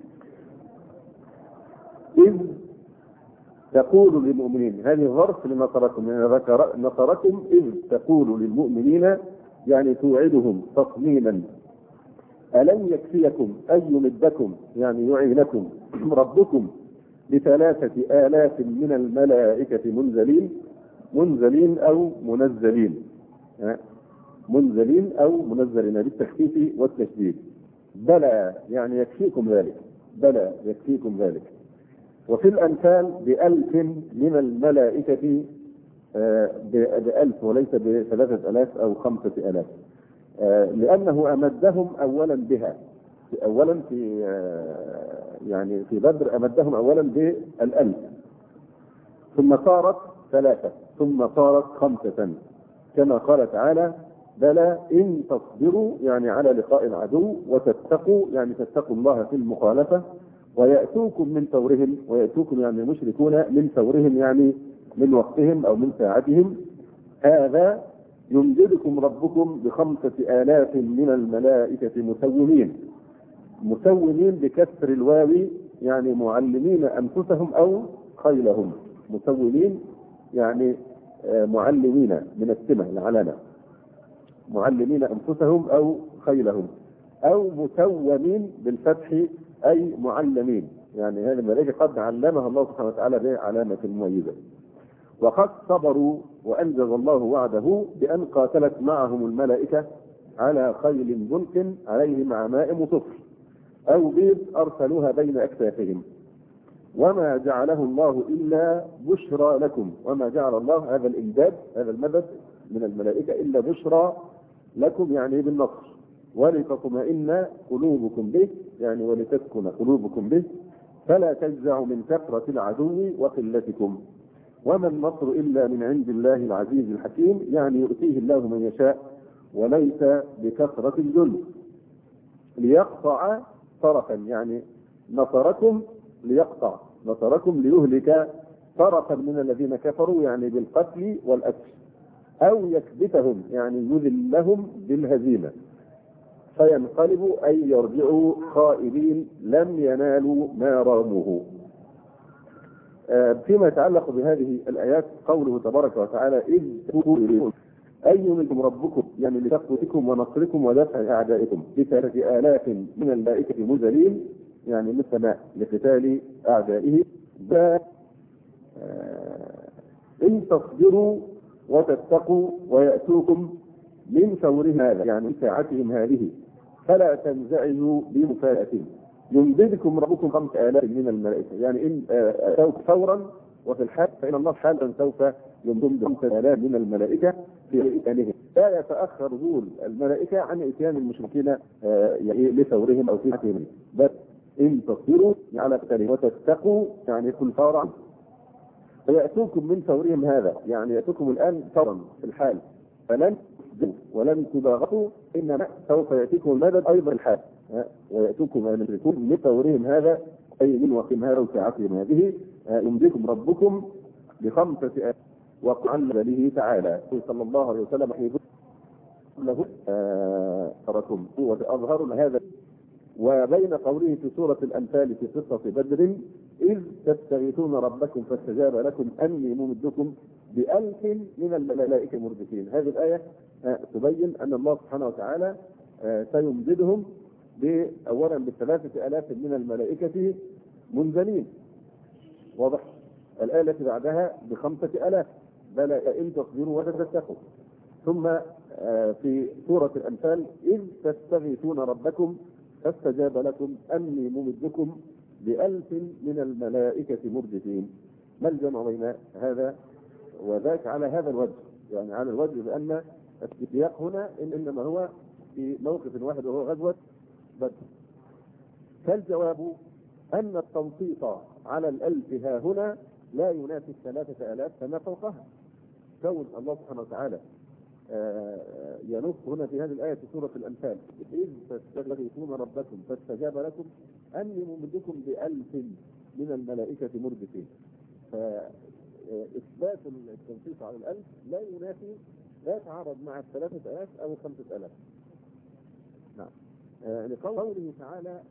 إذ تقول للمؤمنين، هذه ظرف لنصركم، يعني نصركم إذ تقول للمؤمنين، يعني توعدهم تصميما. ألم يكفيكم أن يمدكم، يعني يعينكم ربكم ب3,000 من الملائكة منزلين أو منزلين، منزلين أو منزلين بالتخفيف والتشديد. بلى يعني يكفيكم ذلك، بلى يكفيكم ذلك. وفي الأنفال ب1000 من الملائكة، ب1000 وليس ب3000 أو 5000، لأنه أمدهم أولا بها، أولا في يعني في بدر أمدهم أولا ب1000 ثم صارت 3 ثم صارت 5 كما قال تعالى بلى إن تصبروا يعني على لقاء العدو وتتقوا يعني تتقوا الله في المخالفة ويأتوكم من ثورهم، ويأتوكم يعني المشركون من ثورهم يعني من وقتهم أو من ساعتهم، هذا يمددكم ربكم ب5,000 من الملائكة مسومين بكسر الواو، يعني معلمين أنفسهم أو خيلهم. مسومين يعني معلمين من السمة العلامة، معلمين أنفسهم أو خيلهم، أو مسومين بالفتح أي معلمين، يعني هذه الملائكة قد علمها الله سبحانه وتعالى بعلامة مميزة. وقد صبروا وأنجز الله وعده بأن قاتلت معهم الملائكة على خيل بلق عليهم عمائم صفر أو بيض أرسلوها بين أكتافهم. وما جعله الله إلا بشرى لكم، وما جعل الله هذا الإمداد هذا المدد من الملائكة إلا بشرى لكم، يعني بالنصر، ولتطمئن قلوبكم به، يعني ولتسكن قلوبكم به، فلا تجزعوا من كثرة العدو وقلتكم. وما النصر إلا من عند الله العزيز الحكيم، يعني يؤتيه الله من يشاء وليس بكثرة الجند. ليقطع طرفا، يعني نصركم ليقطع، نصركم ليهلك طرفا من الذين كفروا، يعني بالقتل والأسر، أو يكبتهم يعني يذلهم بالهزيمة، فينقلبوا أي يرجعوا خائبين لم ينالوا ما راموه. فيما يتعلق بهذه الآيات قوله تبارك وتعالى إذ تقولون أي منكم ربكم، يعني لتقوتكم ونصركم ودفع أعدائكم ب3,000 من الملائكة منزلين، يعني من السماء لقتال أعدائه. إن تصبروا وتتقوا ويأتوكم من فورهم هذا، يعني من ساعتهم هذه، فلا تنزعجوا بمفاجأة. يمددكم ربكم 5,000 من الملائكة، يعني إن أتوك فورا وفي الحال فإن الله حالا سوف يمددكم 5,000 من الملائكة في إتيانهم. لا يتأخر نزول الملائكة عن إتيان المشركين لثورهم أو في حكمهم، بس إن تصبروا على قتالهم وتتقوا يعني كل فورا فيأتوكم من فورهم هذا، يعني يأتوكم الآن فورا في الحال، فلن تسجدوا ولن تباغتوا، إنما سوف يأتيكم المدد أيضا الحال، ويأتوكم من فورهم هذا أي من وقتهم هذا وساعتهم هذه. يمدكم ربكم ب5,000. وقال له تعالى صلى الله عليه وسلم حيث له تركم وأظهروا هذا. وبين قوله في سورة الأنفال في قصة بدر إذ تستغيثون ربكم فاستجاب لكم أني ممدكم ب1,000 من الملائكة مردفين، هذه الآية تبين أن الله سبحانه وتعالى سيمددهم أولا ب3,000 من الملائكة منزلين، واضح. الآية التي بعدها ب5,000 بلى إن تصبروا وتتقوا. ثم في سورة الأنفال إذ تستغيثون ربكم فاستجاب لكم أني ممدكم ب1,000 من الملائكة مردفين. ما الجمع بين هذا وذاك على هذا الوجه؟ يعني على الوجه بأن السياق هنا إنما هو في موقف واحد وهو غزوة بدر. فالجواب أن التنصيص على 1,000 ها هنا لا ينافي 3,000 فما فوقها. كون الله سبحانه وتعالى ينص هنا في هذه الآية في سورة الأنفال إذ تستغيثون ربكم فاستجاب لكم أني ممدكم ب1,000 من الملائكة مردفين، فإثبات التنصيص على 1,000 لا ينافي لا يتعارض مع 3,000 أو 5,000. نعم. لقوله تعالى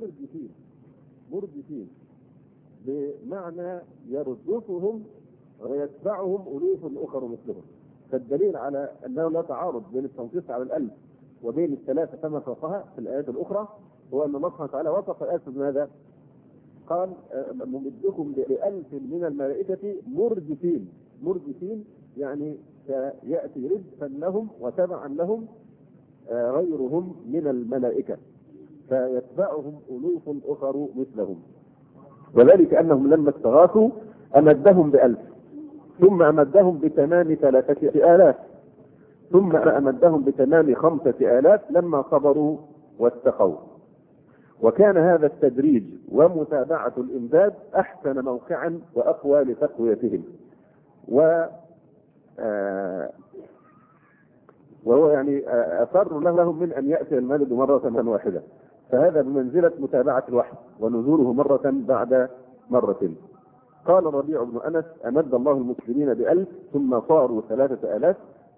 مردفين بمعنى يردفهم ويتبعهم ألوف أخرى مثلهم. فالدليل على أنه لا تعارض بين التنصيص على 1,000 وبين 3 فما فوقها في الآيات الأخرى، هو أن الله سبحانه وتعالى وصف الآيات بماذا؟ قال ممدكم ب1,000 من الملائكة مردفين، يعني سيأتي ردفا لهم وتبعا لهم غيرهم من الملائكة فيتبعهم ألوف أخر مثلهم. وذلك أنهم لما استغاثوا أمدهم ب1,000 ثم أمدهم بتمام 3,000 ثم أمدهم بتمام 5,000 لما صبروا واتقوا. وكان هذا التدريج ومتابعة الإمداد أحسن موقعا وأقوى لتقويتهم. وهو يعني أفر لهم من أن يأتي المدد مرة واحدة، فهذا بمنزلة متابعة الوحي ونزوله مرة بعد مرة. قال الربيع بن أنس أمد الله المسلمين ب1,000 ثم صاروا 3,000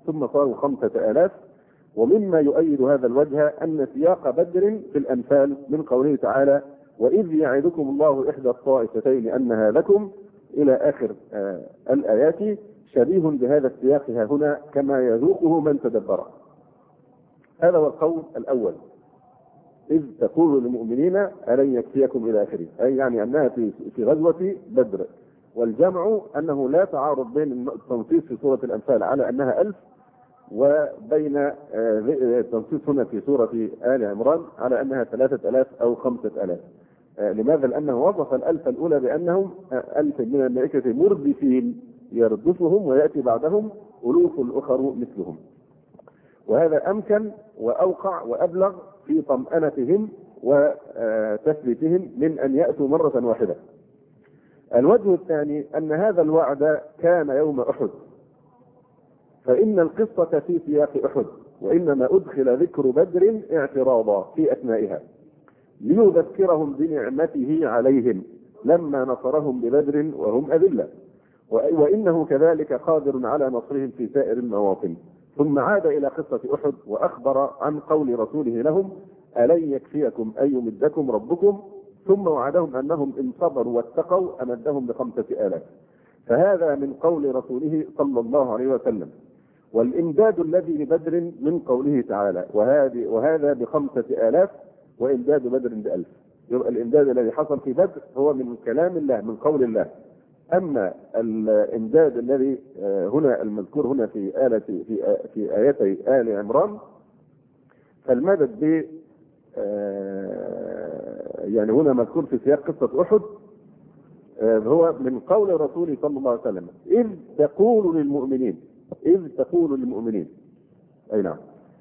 ثم صاروا 5000. ومما يؤيد هذا الوجه أن سياق بدر في الأنفال من قوله تعالى: وإذ يعدكم الله إحدى الطائفتين أنها لكم، إلى آخر الآيات، شبيه بهذا السياق هنا كما يذوقه من تدبره. هذا هو القول الأول، إذ تقول للمؤمنين ألن يكفيكم إلى آخره، أي يعني أنها في غزوة بدر. والجمع أنه لا تعارض بين التنصيص في سورة الأنفال على أنها 1000 وبين التنصيص هنا في سورة آل عمران على أنها 3000 أو 5000. لماذا؟ لأنه وصف الألف الأولى بأنهم 1000 من الملائكة مردفين يردفهم ويأتي بعدهم ألوف أخر مثلهم. وهذا أمكن وأوقع وأبلغ في طمأنتهم وتثبيتهم من أن يأتوا مرة واحدة. الوجه الثاني أن هذا الوعد كان يوم أحد، فإن القصة في سياق أحد، وإنما أدخل ذكر بدر اعتراضا في أثنائها ليذكرهم بنعمته عليهم لما نصرهم ببدر وهم أذلة، وإنه كذلك قادر على نصرهم في سائر المواطن. ثم عاد إلى قصة أحد وأخبر عن قول رسوله لهم: ألن يكفيكم أن يمدكم ربكم، ثم وعدهم أنهم إن صبروا واتقوا أمدهم ب5000. فهذا من قول رسوله صلى الله عليه وسلم. والإمداد الذي لبدر من قوله تعالى: وهذا ب5000 وإمداد بدر ب1000. يبقى الإمداد الذي حصل في بدر هو من كلام الله من قول الله. أما الإمداد الذي هنا المذكور هنا في آيتي آل عمران فالمدد ب يعني هنا مذكور في سياق قصة أحد هو من قول الرسول صلى الله عليه وسلم: إذ تقول للمؤمنين أي نعم.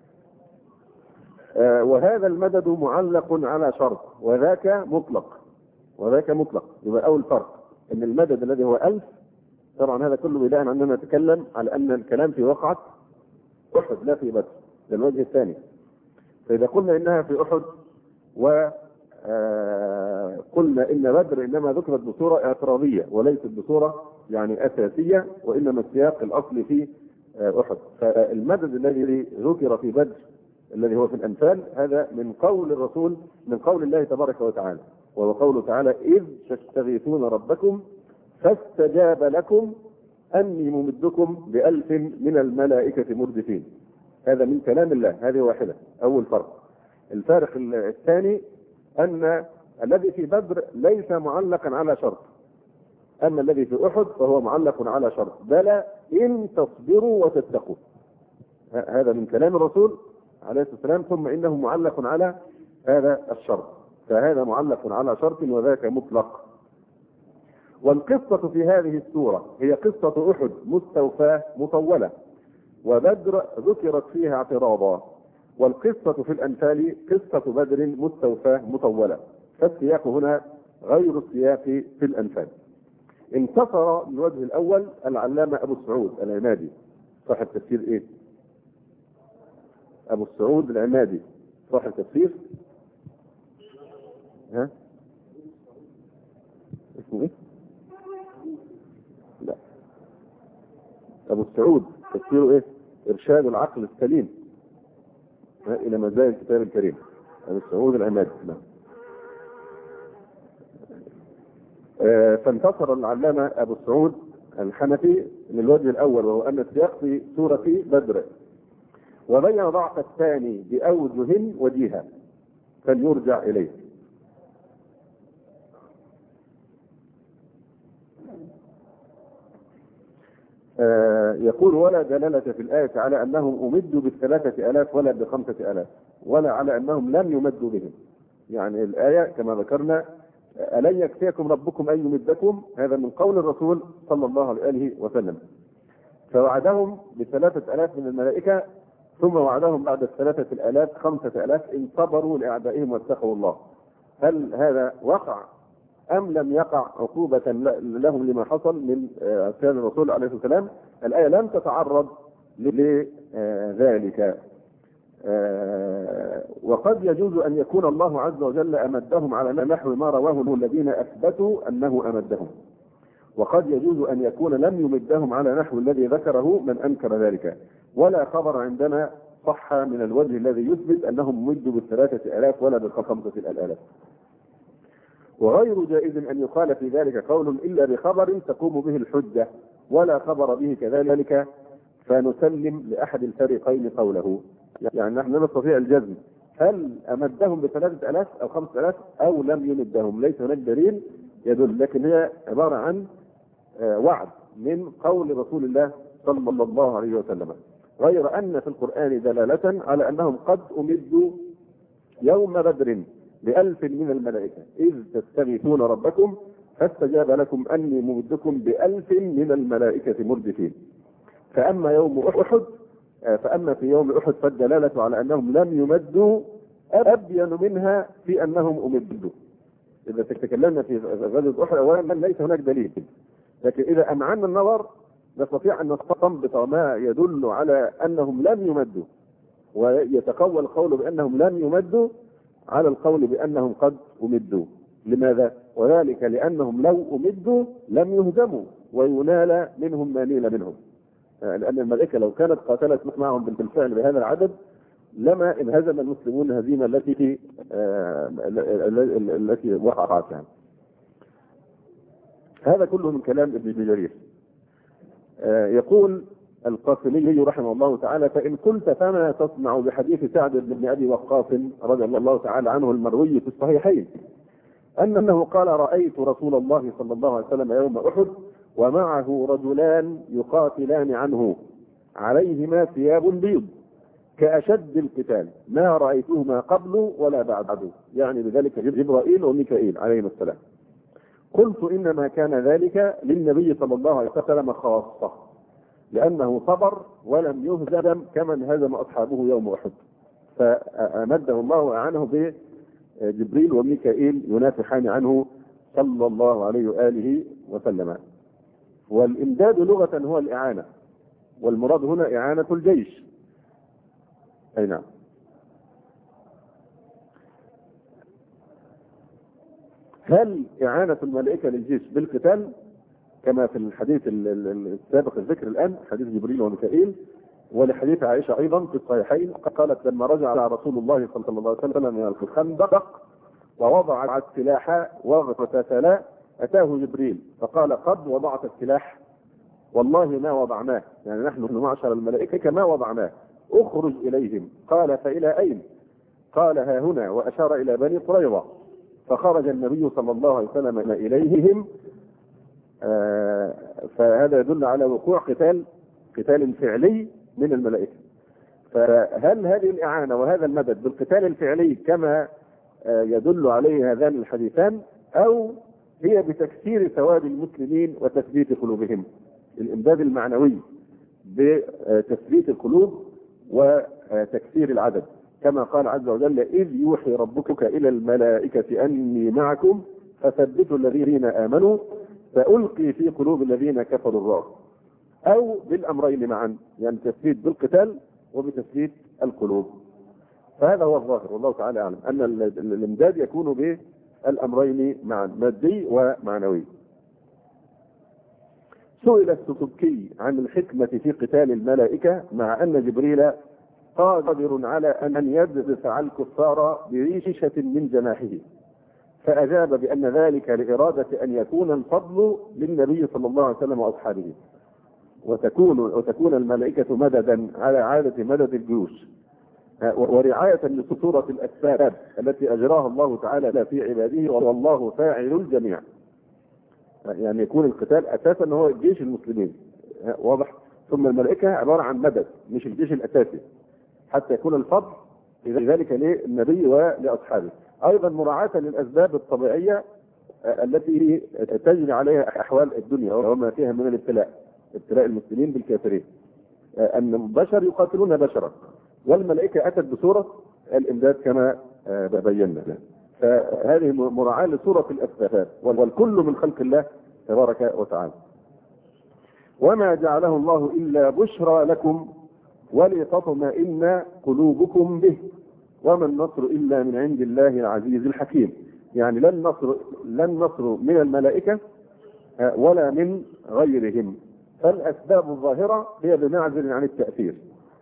وهذا المدد معلق على شرط وذاك مطلق. يبقى أول فرق ان المدد الذي هو 1000، طبعا هذا كله بناء اننا نتكلم على ان الكلام في وقعة أحد لا في بدر، ده الوجه الثاني. فإذا قلنا إنها في أحد وقلنا إن بدر إنما ذكرت بصورة اعتراضية وليست بصورة يعني أساسية، وإنما السياق الأصلي في أحد. فالمدد الذي ذكر في بدر الذي هو في الأنفال هذا من قول الرسول من قول الله تبارك وتعالى، وهو قوله تعالى: إذ تستغيثون ربكم فاستجاب لكم أني ممدكم ب1000 من الملائكة مردفين. هذا من كلام الله، هذه واحدة، أول فرق. الفارق الثاني أن الذي في بدر ليس معلقا على شرط، أما الذي في أحد فهو معلق على شرط: بلى إن تصبروا وتتقوا. هذا من كلام الرسول عليه الصلاة والسلام، ثم إنه معلق على هذا الشرط، فهذا معلق على شرط وذاك مطلق. والقصة في هذه السورة هي قصة أحد مستوفاة مطولة، وبدر ذكرت فيها اعتراضا. والقصة في الأنفال قصة بدر مستوفاة مطولة، فالسياق هنا غير السياق في الأنفال. انتصر من الوجه الأول العلامة أبو السعود العمادي صاحب تفسير إيه؟ أبو السعود العمادي صاحب تفسير اسمه إيه؟ لا، أبو السعود تفسيره إيه؟ إرشاد العقل السليم إلى مزايا الكتاب الكريم. أبو السعود العمادي. فانتصر العلامة أبو السعود الحنفي من الوجه الأول، وهو أن السياق في سورة بدر، وبين ضعف الثاني بأوجه وجيهة فليرجع إليه. يقول: ولا دلالة في الآية على أنهم أمدوا ب3000 ولا ب5000، ولا على أنهم لم يمدوا بهم. يعني الآية كما ذكرنا: ألن يكفيكم ربكم أن يمدكم، هذا من قول الرسول صلى الله عليه وسلم، فوعدهم ب3000 من الملائكة، ثم وعدهم بعد 3000 5000 إن صبروا لأعدائهم واتقوا الله. هل هذا وقع أم لم يقع عقوبة لهم لما حصل من عصيان الرسول عليه الصلاة والسلام؟ الآية لم تتعرض لذلك. وقد يجوز أن يكون الله عز وجل أمدهم على نحو ما رواه الذين أثبتوا أنه أمدهم، وقد يجوز أن يكون لم يمدهم على نحو الذي ذكره من أنكر ذلك. ولا خبر عندنا صح من الوجه الذي يثبت أنهم مدوا ب3,000 ولا ب5,000. وغير جائز أن يقال في ذلك قول إلا بخبر تقوم به الحجة، ولا خبر به كذلك فنسلم لأحد الفريقين قوله. يعني نحن نستطيع الجزم هل أمدهم ب3,000 أو 5,000 أو لم يمدهم، ليس هناك دليل يدل، لكن هي عبارة عن وعد من قول رسول الله صلى الله عليه وسلم. غير أن في القرآن دلالة على أنهم قد أمدوا يوم بدر ب1000 من الملائكة إذ تستغيثون ربكم فاستجاب لكم أني ممدكم ب1000 من الملائكة مردفين. فأما في يوم أحد فالدلالة على أنهم لم يمدوا أبين منها في أنهم أمدوا. إذا تكلمنا في غزوة أحد أولا ليس هناك دليل، لكن إذا أمعنا النظر نستطيع أن نستنبط ما يدل على أنهم لم يمدوا، ويتقوى القول بأنهم لم يمدوا على القول بأنهم قد أمدوا. لماذا؟ وذلك لأنهم لو أمدوا لم يهزموا وينال منهم ما نيل منهم، لأن الملائكة لو كانت قاتلت معهم بالفعل بهذا العدد لما انهزم المسلمون الهزيمة التي وقعت يعني. هذا كله من كلام ابن جرير. يقول القاسمي رحمه الله تعالى: فإن قلت فما تصنع بحديث سعد بن أبي وقاص رضي الله تعالى عنه المروي في الصحيحين أنه قال: رأيت رسول الله صلى الله عليه وسلم يوم أحد ومعه رجلان يقاتلان عنه عليهما ثياب بيض كأشد القتال ما رأيتهما قبل ولا بعده، يعني بذلك جبرائيل وميكائيل عليهما السلام. قلت: إنما كان ذلك للنبي صلى الله عليه وسلم خاصة لأنه صبر ولم يهزم كما انهزم أصحابه يوم أحد، فأمده الله وأعانه بجبريل وميكائيل ينافحان عنه صلى الله عليه وآله وسلم. والإمداد لغة هو الإعانة، والمراد هنا إعانة الجيش. أي نعم. هل إعانة الملائكة للجيش بالقتال كما في الحديث السابق الذكر الآن حديث جبريل وميكائيل، ولحديث عائشة أيضا في الصحيحين قالت: لما رجع رسول الله صلى الله عليه وسلم من الخندق ووضع السلاح واغتسل أتاه جبريل فقال: قد وضعت السلاح؟ والله ما وضعناه، يعني نحن معشر الملائكة ما وضعناه، اخرج إليهم. قال: فإلى أين؟ قال: ها هنا، وأشار إلى بني قريظة. فخرج النبي صلى الله عليه وسلم إليهم. فهذا يدل على وقوع قتال فعلي من الملائكة. فهل هذه الإعانة وهذا المدد بالقتال الفعلي كما يدل عليه هذان الحديثان، أو هي بتكثير ثواب المسلمين وتثبيت قلوبهم؟ الإمداد المعنوي بتثبيت القلوب وتكثير العدد، كما قال عز وجل: إذ يوحي ربك إلى الملائكة أني معكم فثبتوا الذين آمنوا فألقي في قلوب الذين كفروا الرعب. أو بالأمرين معا، يعني تثبيت بالقتال وبتثبيت القلوب. فهذا هو الظاهر والله تعالى أعلم، أن الإمداد يكون بالأمرين معا، مادي ومعنوي. سئل السبكي عن الحكمة في قتال الملائكة مع أن جبريل قادر على أن يدفع الكفار بريشة من جناحه، فأجاب بأن ذلك لإرادة أن يكون الفضل للنبي صلى الله عليه وسلم وأصحابه، وتكون الملائكة مددا على عادة مدد الجيوش، ورعاية لسطورة الأسباب التي أجراها الله تعالى في عباده، والله فاعل الجميع. يعني يكون القتال أساسا هو جيش المسلمين، واضح؟ ثم الملائكة عبارة عن مدد مش الجيش الأساسي، حتى يكون الفضل لذلك للنبي ولأصحابه. أيضا مراعاة للأسباب الطبيعية التي تجري عليها أحوال الدنيا وما فيها من ابتلاء المسلمين بالكافرين، أن البشر يقاتلون بشرا، والملائكة أتت بصورة الإمداد كما بينا. فهذه مراعاة لصورة الأسباب، والكل من خلق الله تبارك وتعالى. وما جعله الله إلا بشرى لكم ولتطمئن قلوبكم به وما النصر إلا من عند الله العزيز الحكيم. يعني لا النصر من الملائكة ولا من غيرهم، فالأسباب الظاهرة هي بمعزل عن التأثير،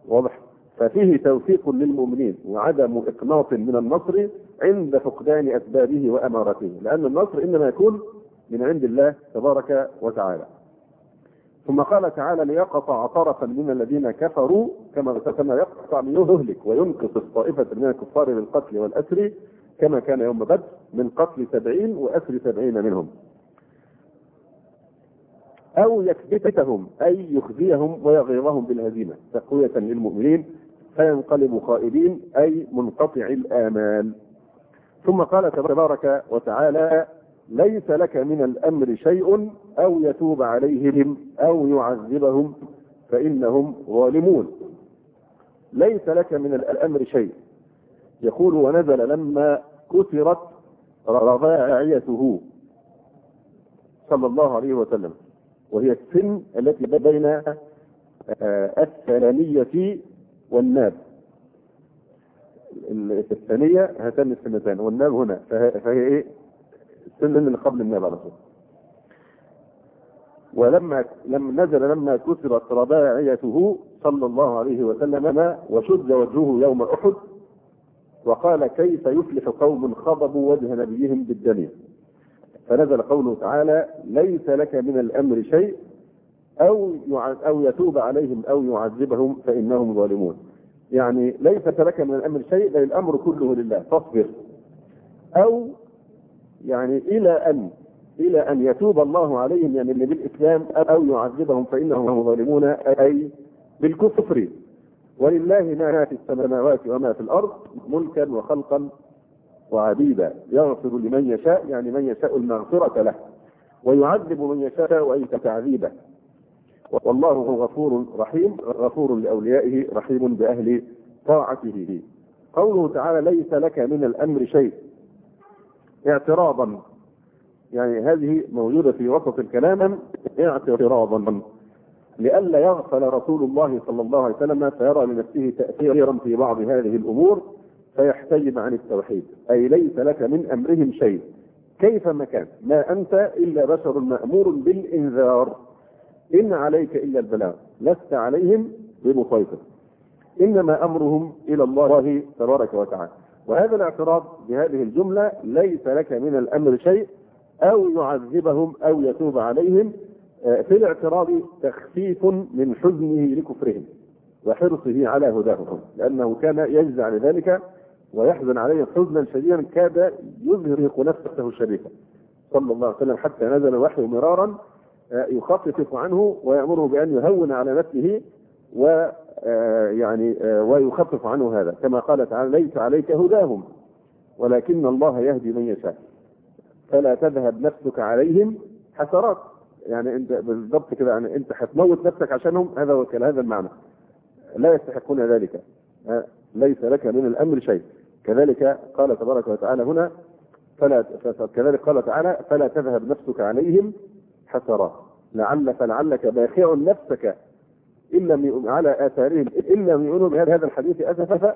واضح؟ ففيه توفيق للمؤمنين وعدم إقناط من النصر عند فقدان أسبابه وأمارته، لأن النصر إنما يكون من عند الله تبارك وتعالى. ثم قال تعالى: ليقطع طرفا من الذين كفروا كما يقطع من يهلك وينقص الطائفة من الكفار بالقتل والأسر كما كان يوم بدر من قتل 70 وأسر 70 منهم، أو يكبتهم أي يخزيهم ويغيظهم بالهزيمة تقوية للمؤمنين فينقلبوا خائبين أي منقطع الآمال. ثم قال تبارك وتعالى: ليس لك من الأمر شيء أو يتوب عليهم أو يعذبهم فإنهم ظالمون. ليس لك من الأمر شيء، يقول: ونزل لما كثرت رباعيته صلى الله عليه وسلم، وهي السن التي بين الثانية والناب. الثانية هاتان السنتان والناب هنا، فهي ايه؟ السن اللي قبل الناب على طول. لما كثرت رباعيته صلى الله عليه وسلم وشد وجهه يوم أحد وقال: كيف يفلح قوم خضبوا وجه نبيهم بالدنيا. فنزل قوله تعالى: ليس لك من الأمر شيء أو يتوب عليهم أو يعذبهم فإنهم ظالمون. يعني ليس لك من الأمر شيء، بل الأمر كله لله فاصبر، أو يعني إلى أن يتوب الله عليهم يعني اللي بالإسلام، أو يعذبهم فإنهم ظالمون أي بالكفر. ولله ما في السماوات وما في الأرض ملكا وخلقا وعبيدا يغفر لمن يشاء يعني من يشاء المغفرة له، ويعذب من يشاء أي تعذيبه. والله هو غفور رحيم، غفور لأوليائه رحيم بأهل طاعته. قوله تعالى: ليس لك من الأمر شيء اعتراضا، يعني هذه موجودة في وسط الكلام اعتراضا لئلا يغفل رسول الله صلى الله عليه وسلم فيرى لنفسه تأثيرا في بعض هذه الأمور فيحتجب عن التوحيد. أي ليس لك من أمرهم شيء كيفما كان، ما أنت إلا بشر مأمور بالإنذار، إن عليك إلا البلاغ لست عليهم بمسيطر، إنما أمرهم إلى الله تبارك وتعالى. وهذا الاعتراض بهذه الجملة: ليس لك من الأمر شيء أو يعذبهم أو يتوب عليهم، في الاعتراض تخفيف من حزنه لكفرهم وحرصه على هداهم، لأنه كان يجزع لذلك ويحزن عليه حزنا شديدا كاد يزهرق نفسه الشريفة صلى الله عليه وسلم، حتى نزل الوحي مرارا يخفف عنه ويأمره بأن يهون على نفسه ويخفف عنه هذا، كما قال تعالى: ليس عليك هداهم ولكن الله يهدي من يشاء فلا تذهب نفسك عليهم حسرات. يعني انت بالضبط كده، يعني انت هتموت نفسك عشانهم، هذا المعنى، لا يستحقون ذلك. ليس لك من الامر شيء. كذلك قال تبارك وتعالى هنا: كذلك قال تعالى: فلا تذهب نفسك عليهم حسرات فلعلك باخع نفسك على آثارهم إن لم يؤمنوا بهذا الحديث أسفا.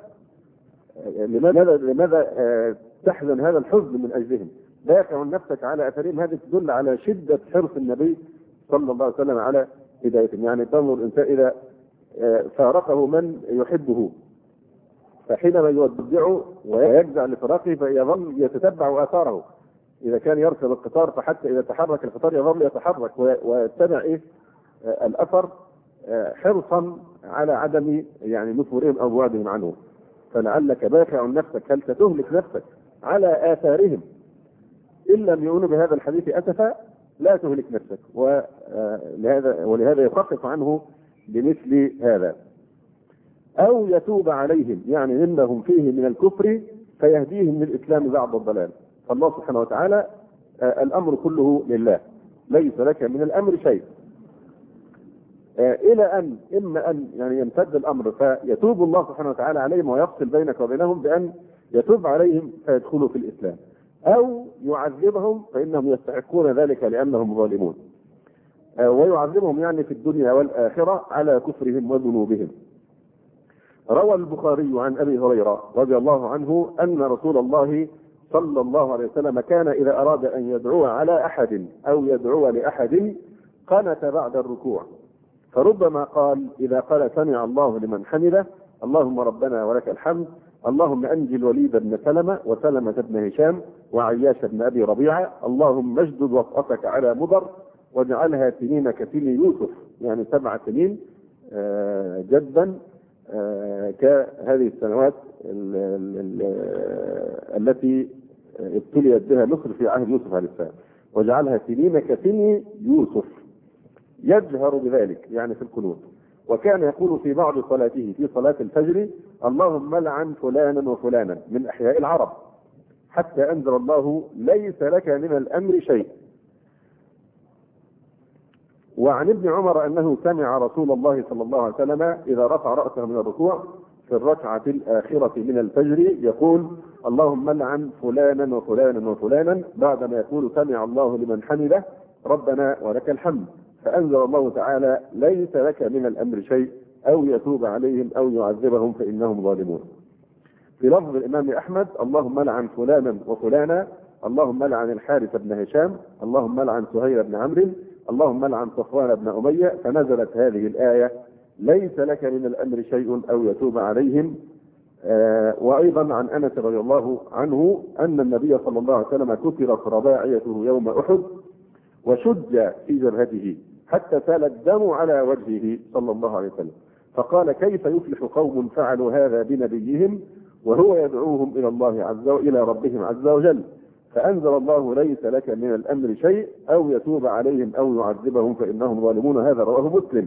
لماذا تحزن هذا الحزن من أجلهم؟ باخع نفسك على آثارهم، هذه تدل على شدة حرص النبي صلى الله عليه وسلم على هدايتهم. يعني تنظر الإنسان إذا فارقه من يحبه، فحينما يودعه ويجزع لفراقه فيظل يتتبع آثاره. إذا كان يركب القطار فحتى إذا تحرك القطار يظل يتحرك ويتبع الأثر حرصا على عدم يعني نفورهم أو بعدهم عنه. فلعلك باخع نفسك، هل تهلك نفسك على آثارهم إن لم يؤمنوا بهذا الحديث أسفا؟ لا تهلك نفسك. ولهذا يخفف عنه بمثل هذا. أو يتوب عليهم يعني إنهم فيه من الكفر فيهديهم للإسلام بعد الضلال. فالله سبحانه وتعالى الأمر كله لله، ليس لك من الأمر شيء، إلى أن إما أن يعني يمتد الأمر فيتوب الله سبحانه وتعالى عليهم ويفصل بينك وبينهم بأن يتوب عليهم فيدخلوا في الإسلام، أو يعذبهم فإنهم يستحقون ذلك لأنهم ظالمون، ويعذبهم يعني في الدنيا والآخرة على كفرهم وذنوبهم. روى البخاري عن أبي هريرة رضي الله عنه أن رسول الله صلى الله عليه وسلم كان إذا أراد أن يدعو على أحد أو يدعو لأحد قنت بعد الركوع فربما قال إذا قال سمع الله لمن حمده اللهم ربنا ولك الحمد، اللهم أنجي الوليد بن سلمة وسلمة بن هشام وعياش بن أبي ربيعة، اللهم اجدد وطأتك على مضر واجعلها سنين كسن يوسف، يعني 7 سنين جدا كهذه السنوات التي ابتليت بها مصر في عهد يوسف عليه السلام، واجعلها سنين كسن يوسف، يجهر بذلك يعني في القنوت. وكان يقول في بعض صلاته في صلاة الفجر اللهم لعن فلانا وفلانا من أحياء العرب، حتى أنزل الله ليس لك من الأمر شيء. وعن ابن عمر أنه سمع رسول الله صلى الله عليه وسلم إذا رفع رأسه من الركوع في الركعة الآخرة من الفجر يقول اللهم لعن فلانا وفلانا وفلانا، بعدما يقول سمع الله لمن حمده ربنا ولك الحمد، فأنزل الله تعالى ليس لك من الأمر شيء أو يتوب عليهم أو يعذبهم فإنهم ظالمون. في لفظ الإمام أحمد اللهم لعن فلانا وفلانا، اللهم لعن الحارث بن هشام، اللهم لعن سهيل بن عمرو، اللهم لعن صفوان بن أمية، فنزلت هذه الآية ليس لك من الأمر شيء أو يتوب عليهم. وأيضا عن أنس رضي الله عنه أن النبي صلى الله عليه وسلم كسرت رباعيته يوم أحد وشج في جبهته حتى سال الدم على وجهه صلى الله عليه وسلم، فقال كيف يفلح قوم فعلوا هذا بنبيهم وهو يدعوهم إلى الله عز وجل إلى ربهم عز وجل، فأنزل الله ليس لك من الأمر شيء أو يتوب عليهم أو يعذبهم فإنهم ظالمون. هذا رواه مسلم.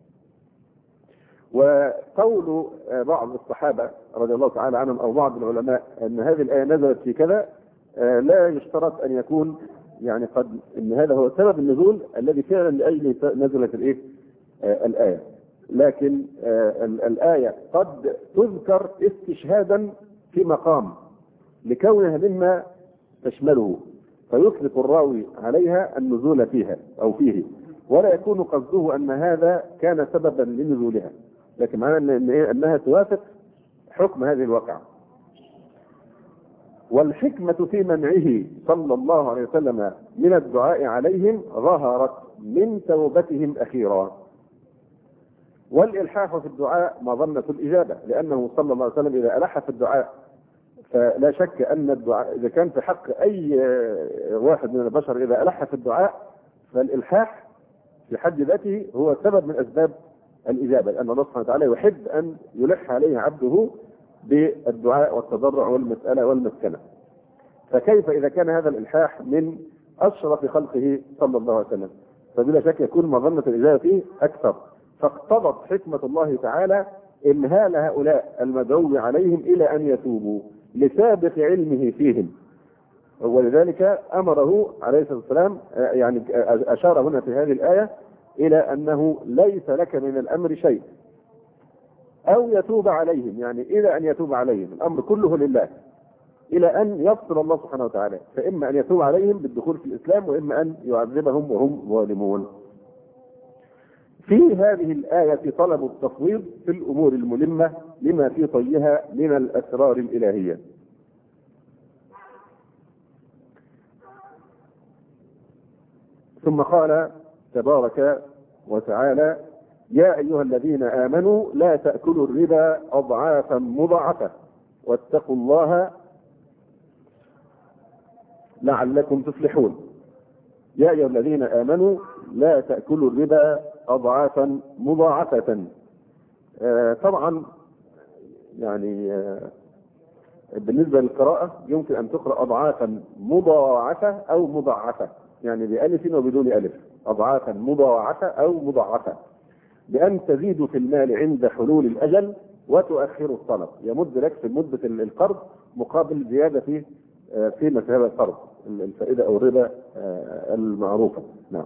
وقول بعض الصحابة رضي الله تعالى عنهم أو بعض العلماء أن هذه الآية نزلت في كذا لا يشترط أن يكون يعني قد ان هذا هو سبب النزول الذي فعلا لاجله نزلت الآية، لكن الآية قد تذكر استشهادا في مقام لكونها مما تشمله، فيطلق الراوي عليها النزول فيها أو فيه، ولا يكون قصده أن هذا كان سببا لنزولها، لكن معنى أنها توافق حكم هذه الواقعة. والحكمة في منعه صلى الله عليه وسلم من الدعاء عليهم ظهرت من توبتهم أخيرا. والإلحاح في الدعاء مظنة الإجابة، لأنه صلى الله عليه وسلم إذا ألح في الدعاء فلا شك أن الدعاء إذا كان في حق أي واحد من البشر إذا ألح في الدعاء فالإلحاح في حد ذاته هو سبب من أسباب الإجابة، لأن الله سبحانه وتعالى يحب أن يلح عليه عبده بالدعاء والتضرع والمسألة والمسكنة. فكيف إذا كان هذا الإلحاح من أشرف خلقه صلى الله عليه وسلم، فبلا شك يكون مظنة الإجابة فيه أكثر. فاقتضت حكمة الله تعالى إمهال هؤلاء المدعو عليهم إلى أن يتوبوا لسابق علمه فيهم، ولذلك أمره عليه الصلاة والسلام يعني أشار هنا في هذه الآية إلى أنه ليس لك من الأمر شيء أو يتوب عليهم، يعني إلى أن يتوب عليهم، الأمر كله لله إلى أن يفصل الله سبحانه وتعالى، فإما أن يتوب عليهم بالدخول في الإسلام وإما أن يعذبهم وهم ظالمون. في هذه الآية طلب التفويض في الأمور الملمة لما في طيها من الأسرار الإلهية. ثم قال تبارك وتعالى يا أيها الذين آمنوا لا تأكلوا الربا أضعافا مضاعفة واتقوا الله لعلكم تفلحون. يا أيها الذين آمنوا لا تأكلوا الربا أضعافا مضاعفة. طبعا يعني بالنسبة للقراءة يمكن أن تقرأ أضعافا مضاعفة أو مضاعفة، يعني بألف وبدون ألف، أضعافا مضاعفة أو مضاعفة، بأن تزيد في المال عند حلول الأجل وتؤخر الطلب، يمد لك في مدة القرض مقابل زيادة في قيمة هذا القرض، الفائدة أو الربا المعروفة. نعم.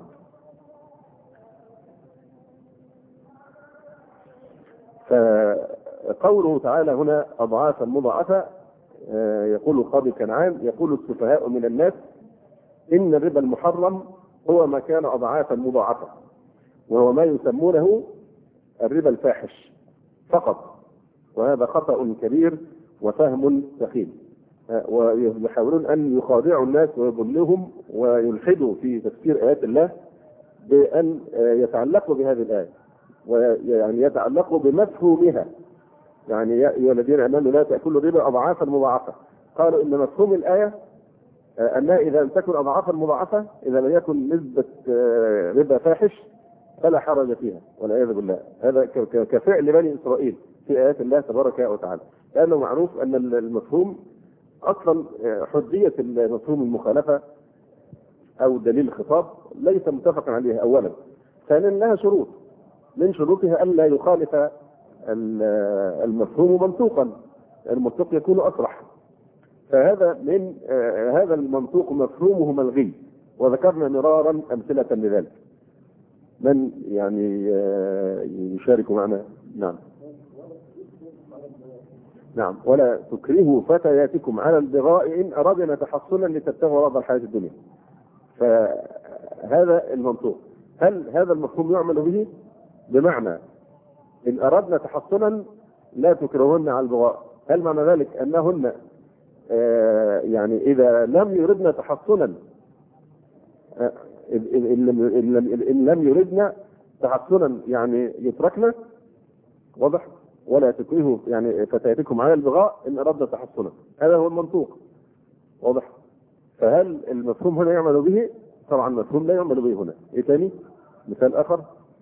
فقوله تعالى هنا أضعافا مضاعفة، يقول القاضي كنعان يقول السفهاء من الناس إن الربا المحرم هو ما كان أضعافا مضاعفة، وهو ما يسمونه الربا الفاحش فقط، وهذا خطأ كبير وفهم ثقيل، ويحاولون أن يخادعوا الناس ويضلهم ويلحدوا في تفسير آيات الله بأن يتعلقوا بهذه الآية. ويعني يتعلق بمفهومها. يعني يا أيها الذين آمنوا لا تأكلوا الربا أضعافا مضاعفة. قالوا إن مفهوم الآية أنها إذا لم تكن أضعافا مضاعفة، إذا لم يكن نسبة ربا فاحش فلا حرج فيها والعياذ بالله. هذا كفعل بني إسرائيل في آيات الله تبارك وتعالى، لأنه معروف أن المفهوم أصلا حجية المفهوم المخالفة أو دليل الخطاب ليس متفقا عليه أولا. ثانيا لها شروط، من شروطها ألا يخالف المفهوم منطوقا، المنطوق يكون أصرح. فهذا من هذا المنطوق مفهومه ملغي، وذكرنا مرارا أمثلة لذلك. من يعني يشارك معنا؟ نعم. نعم. ولا تكرهوا فتياتكم على البغاء إن أردنا تحصنا لتبتغوا عرض الحياة الدنيا. فهذا المنطوق. هل هذا المفهوم يعمل به؟ بمعنى إن أردنا تحصنا لا تكرهن على البغاء، هل معنى ذلك أنهن يعني إذا لم يردنا تحصنا إن لم يردنا تحصنا يعني يتركنا؟ واضح؟ ولا تكرهوا يعني فتياتكم على البغاء إن أردنا تحصنا، هذا هو المنطوق. واضح؟ فهل المفهوم هنا يعمل به؟ طبعا المفهوم لا يعمل به هنا. إيه تاني؟ مثال آخر: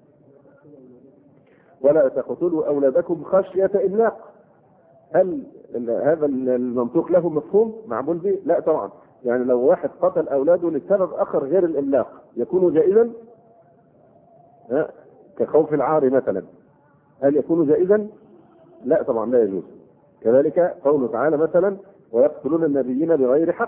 ولا تقتلوا أولادكم خشية إملاق. هل هذا المنطوق له مفهوم معمول به؟ لا طبعا. يعني لو واحد قتل أولاده لسبب آخر غير الإملاق يكون جائزا؟ كخوف العار مثلا، هل يكون جائزا؟ لا طبعا لا يجوز. كذلك قوله تعالى مثلا: ويقتلون النبيين بغير حق.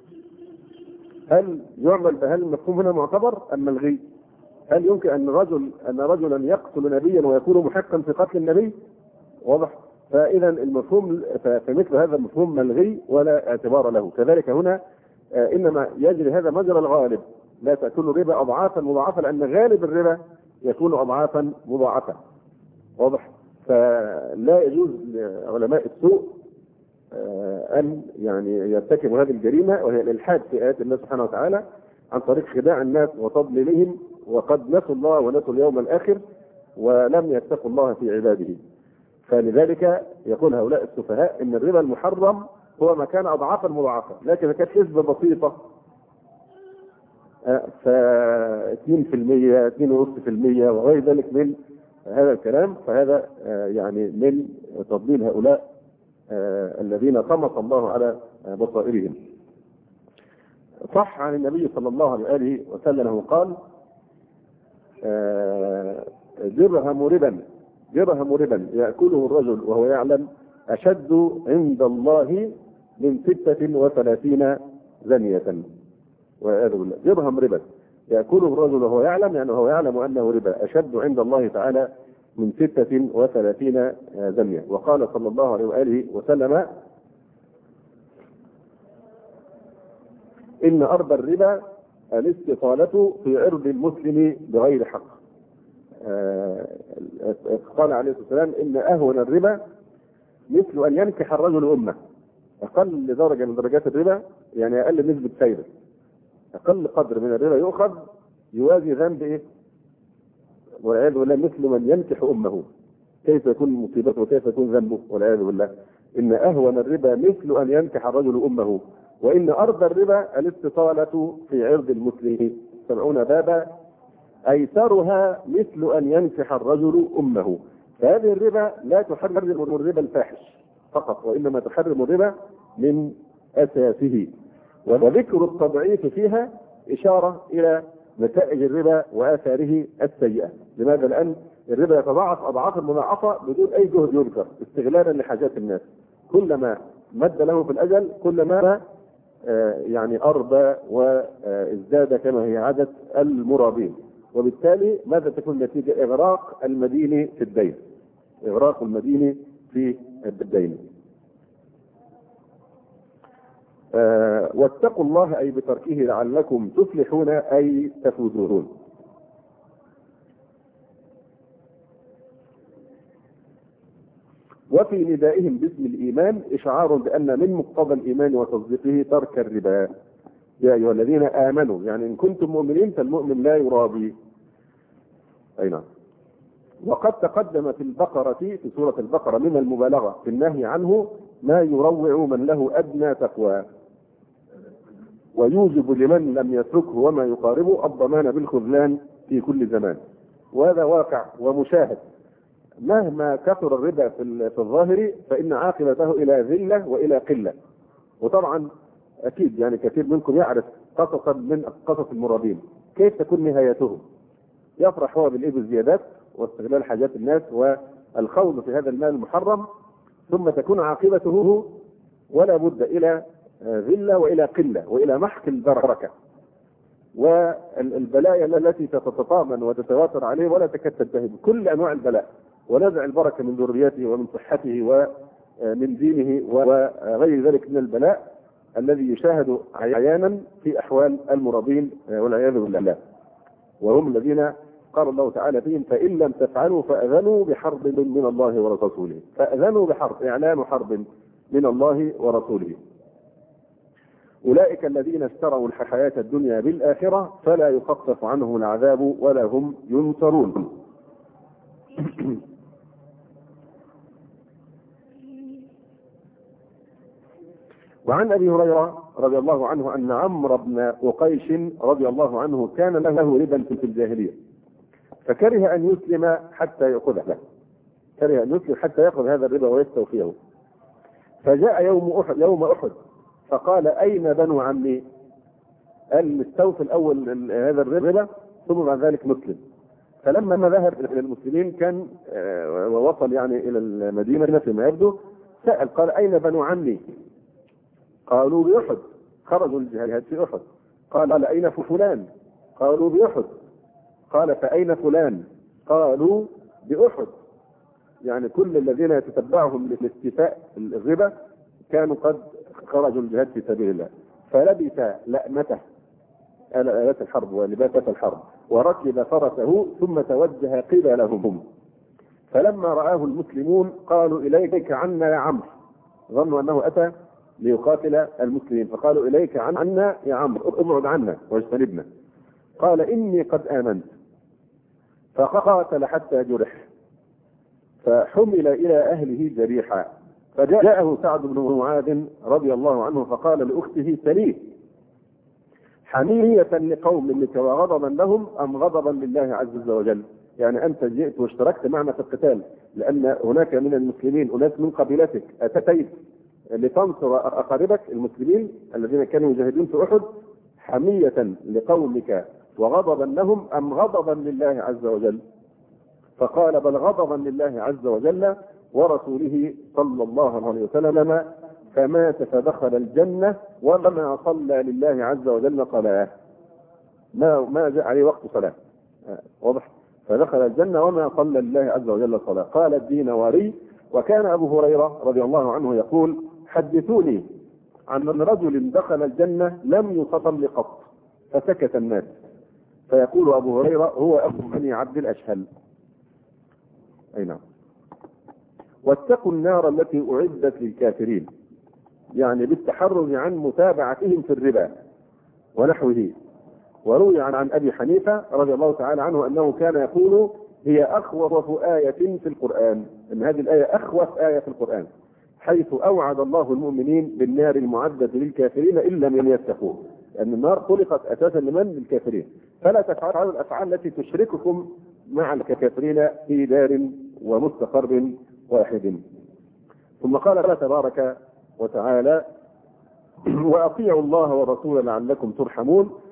هل يعمل بهذا المفهوم هنا معتبر أم ملغي؟ هل يمكن أن رجلا يقتل نبيا ويكون محقا في قتل النبي؟ واضح؟ فإذا المفهوم فمثل هذا المفهوم ملغي ولا اعتبار له. كذلك هنا إنما يجري هذا مجرى الغالب، لا تأكلوا الربا أضعافا مضاعفة، لأن غالب الربا يكون أضعافا مضاعفة. واضح؟ فلا يجوز لعلماء السوء أن يعني يرتكبوا هذه الجريمة، وهي الإلحاد في آيات الله سبحانه وتعالى عن طريق خداع الناس وتضليلهم، وقد نسوا الله ونسوا اليوم الآخر ولم يتقوا الله في عباده. فلذلك يقول هؤلاء السفهاء إن الربا المحرم هو ما كان أضعافا مضاعفة، لكن كانت نسبة بسيطة 2%، 2.5% وغير ذلك من هذا الكلام. فهذا يعني من تضليل هؤلاء الذين طمس الله على بصائرهم. صح عن النبي صلى الله عليه وآله وسلم قال: درهم ربا يأكله الرجل وهو يعلم أشد عند الله من 36 زنية. والعياذ بالله. درهم ربا يأكله الرجل وهو يعلم، يعني هو يعلم أنه ربا، أشد عند الله تعالى من 36 زنية. وقال صلى الله عليه وآله وسلم: إن أربى الربا الاستطالة في عرض المسلم بغير حق. قال عليه الصلاة والسلام: إن أهون الربا مثل أن ينكح الرجل أمه. أقل درجة من درجات الربا يعني أقل نسبة فايدة، أقل قدر من الربا يؤخذ يوازي ذنب إيه؟ والعياذ بالله مثل من ينكح أمه. كيف يكون مصيبته وكيف يكون ذنبه والعياذ بالله. إن أهون الربا مثل أن ينكح الرجل أمه، وإن أرض الربا الاستطالة في عرض المسلم 70 بابا أيسرها مثل أن ينكح الرجل أمه. فهذه الربا لا تحرم الربا الفاحش فقط، وإنما تحرم الربا من أساسه. وذكر التضعيف فيها إشارة إلى نتائج الربا وآثاره السيئة. لماذا؟ لأن الربا يتضاعف أضعافا مضاعفة بدون أي جهد يذكر، استغلالا لحاجات الناس. كلما مد له في الأجل كلما يعني أربى وازداد كما هي عادة المرابين. وبالتالي ماذا تكون النتيجة؟ إغراق المدين في الدين، إغراق المدين في الدين. واتقوا الله أي بتركه لعلكم تفلحون أي تفوزون. وفي ندائهم باسم الإيمان إشعار بأن من مقتضى الإيمان وتصديقه ترك الربا. يا أيها الذين آمنوا، يعني إن كنتم مؤمنين فالمؤمن لا يرابي. أي نعم. وقد تقدم في البقرة في سورة البقرة من المبالغة في النهي عنه ما يروع من له أدنى تقوى، ويوجب لمن لم يتركه وما يقاربه الضمان بالخذلان في كل زمان. وهذا واقع ومشاهد، مهما كثر الربا في الظاهر فإن عاقبته إلى ذلة وإلى قلة. وطبعا أكيد يعني كثير منكم يعرف قصصا من قصص المرابين كيف تكون نهايته. يفرح هو بالإبل زيادات واستغلال حاجات الناس والخوض في هذا المال المحرم، ثم تكون عاقبته ولا بد إلى ذلة وإلى قلة وإلى محك البركة والبلايا التي تتطامن وتتواتر عليه ولا تكاد تنتهي، كل أنواع البلاء ونزع البركة من ذريته ومن صحته ومن دينه وغير ذلك من البلاء الذي يشاهد عيانا في أحوال المرابين والعياذ بالله. وهم الذين قال الله تعالى فيهم فإن لم تفعلوا فأذنوا بحرب من الله ورسوله. فأذنوا بحرب، إعلان حرب من الله ورسوله. أولئك الذين اشتروا الحياة الدنيا بالآخرة فلا يخفف عنهم العذاب ولا هم ينصرون. وعن أبي هريرة رضي الله عنه أن عمرو بن أقيش رضي الله عنه كان له ربا في الجاهلية، فكره أن يسلم حتى يأخذه، كره أن يسلم حتى يأخذ هذا الربا ويستوفيه. فجاء يوم أحد فقال أين بنو عمي؟ المستوفي الأول هذا الربا ثم بعد ذلك مسلم. فلما ذهب إلى المسلمين كان ووصل يعني إلى المدينة فيما يبدو، سأل قال أين بنو عمي؟ قالوا بأحد، خرجوا الجهاد في أحد. قال أين فلان؟ قالوا بأحد. قال فأين فلان؟ قالوا بأحد. يعني كل الذين يتتبعهم لاستيفاء الربا كانوا قد خرجوا الجهاد في سبيل الله. فلبس لأمته آلات الحرب ولباسة الحرب وركب فرسه ثم توجه قبلهم. فلما رآه المسلمون قالوا إليك عنا يا عمرو، ظنوا أنه أتى ليقاتل المسلمين، فقالوا إليك عنا يا عمرو، ابعد عنا واجتنبنا. قال إني قد آمنت، فقاتل حتى جرح فحمل إلى أهله جريحا. فجاءه سعد بن معاذ رضي الله عنه فقال لأخته سليه حمية لقوم منك وغضبا لهم أم غضبا لله عز وجل؟ يعني أنت جئت واشتركت معنا في القتال لأن هناك من المسلمين أناس من قبيلتك أتيت لتنصر أقاربك المسلمين الذين كانوا يجاهدون في أحد، حمية لقومك وغضبا لهم أم غضبا لله عز وجل؟ فقال بل غضبا لله عز وجل ورسوله صلى الله عليه وسلم، فمات فدخل الجنة وما صلى لله عز وجل صلاة، ما جاء عليه وقت صلاة، واضح؟ فدخل الجنة وما صلى لله عز وجل صلاة. قال الدينوري وكان أبو هريرة رضي الله عنه يقول حدثوني عن رجل دخل الجنة لم يصطم قط، فسكت الناس. فيقول أبو هريرة هو أبو بني عبد الأشهل. أي نعم. واتقوا النار التي أعدت للكافرين، يعني بالتحرز عن متابعتهم في الربا ونحوه. وروي عن أبي حنيفة رضي الله تعالى عنه أنه كان يقول هي أخوف آية في القرآن، أن هذه الآية أخوف آية في القرآن، حيث أوعد الله المؤمنين بالنار المعدة للكافرين إلا من يتقون، لأن النار خلقت أساسا لمن؟ للكافرين. فلا تفعلوا الأفعال التي تشرككم مع الكافرين في دار ومستقر واحد. ثم قال تبارك وتعالى وأطيعوا الله ورسوله لعلكم ترحمون.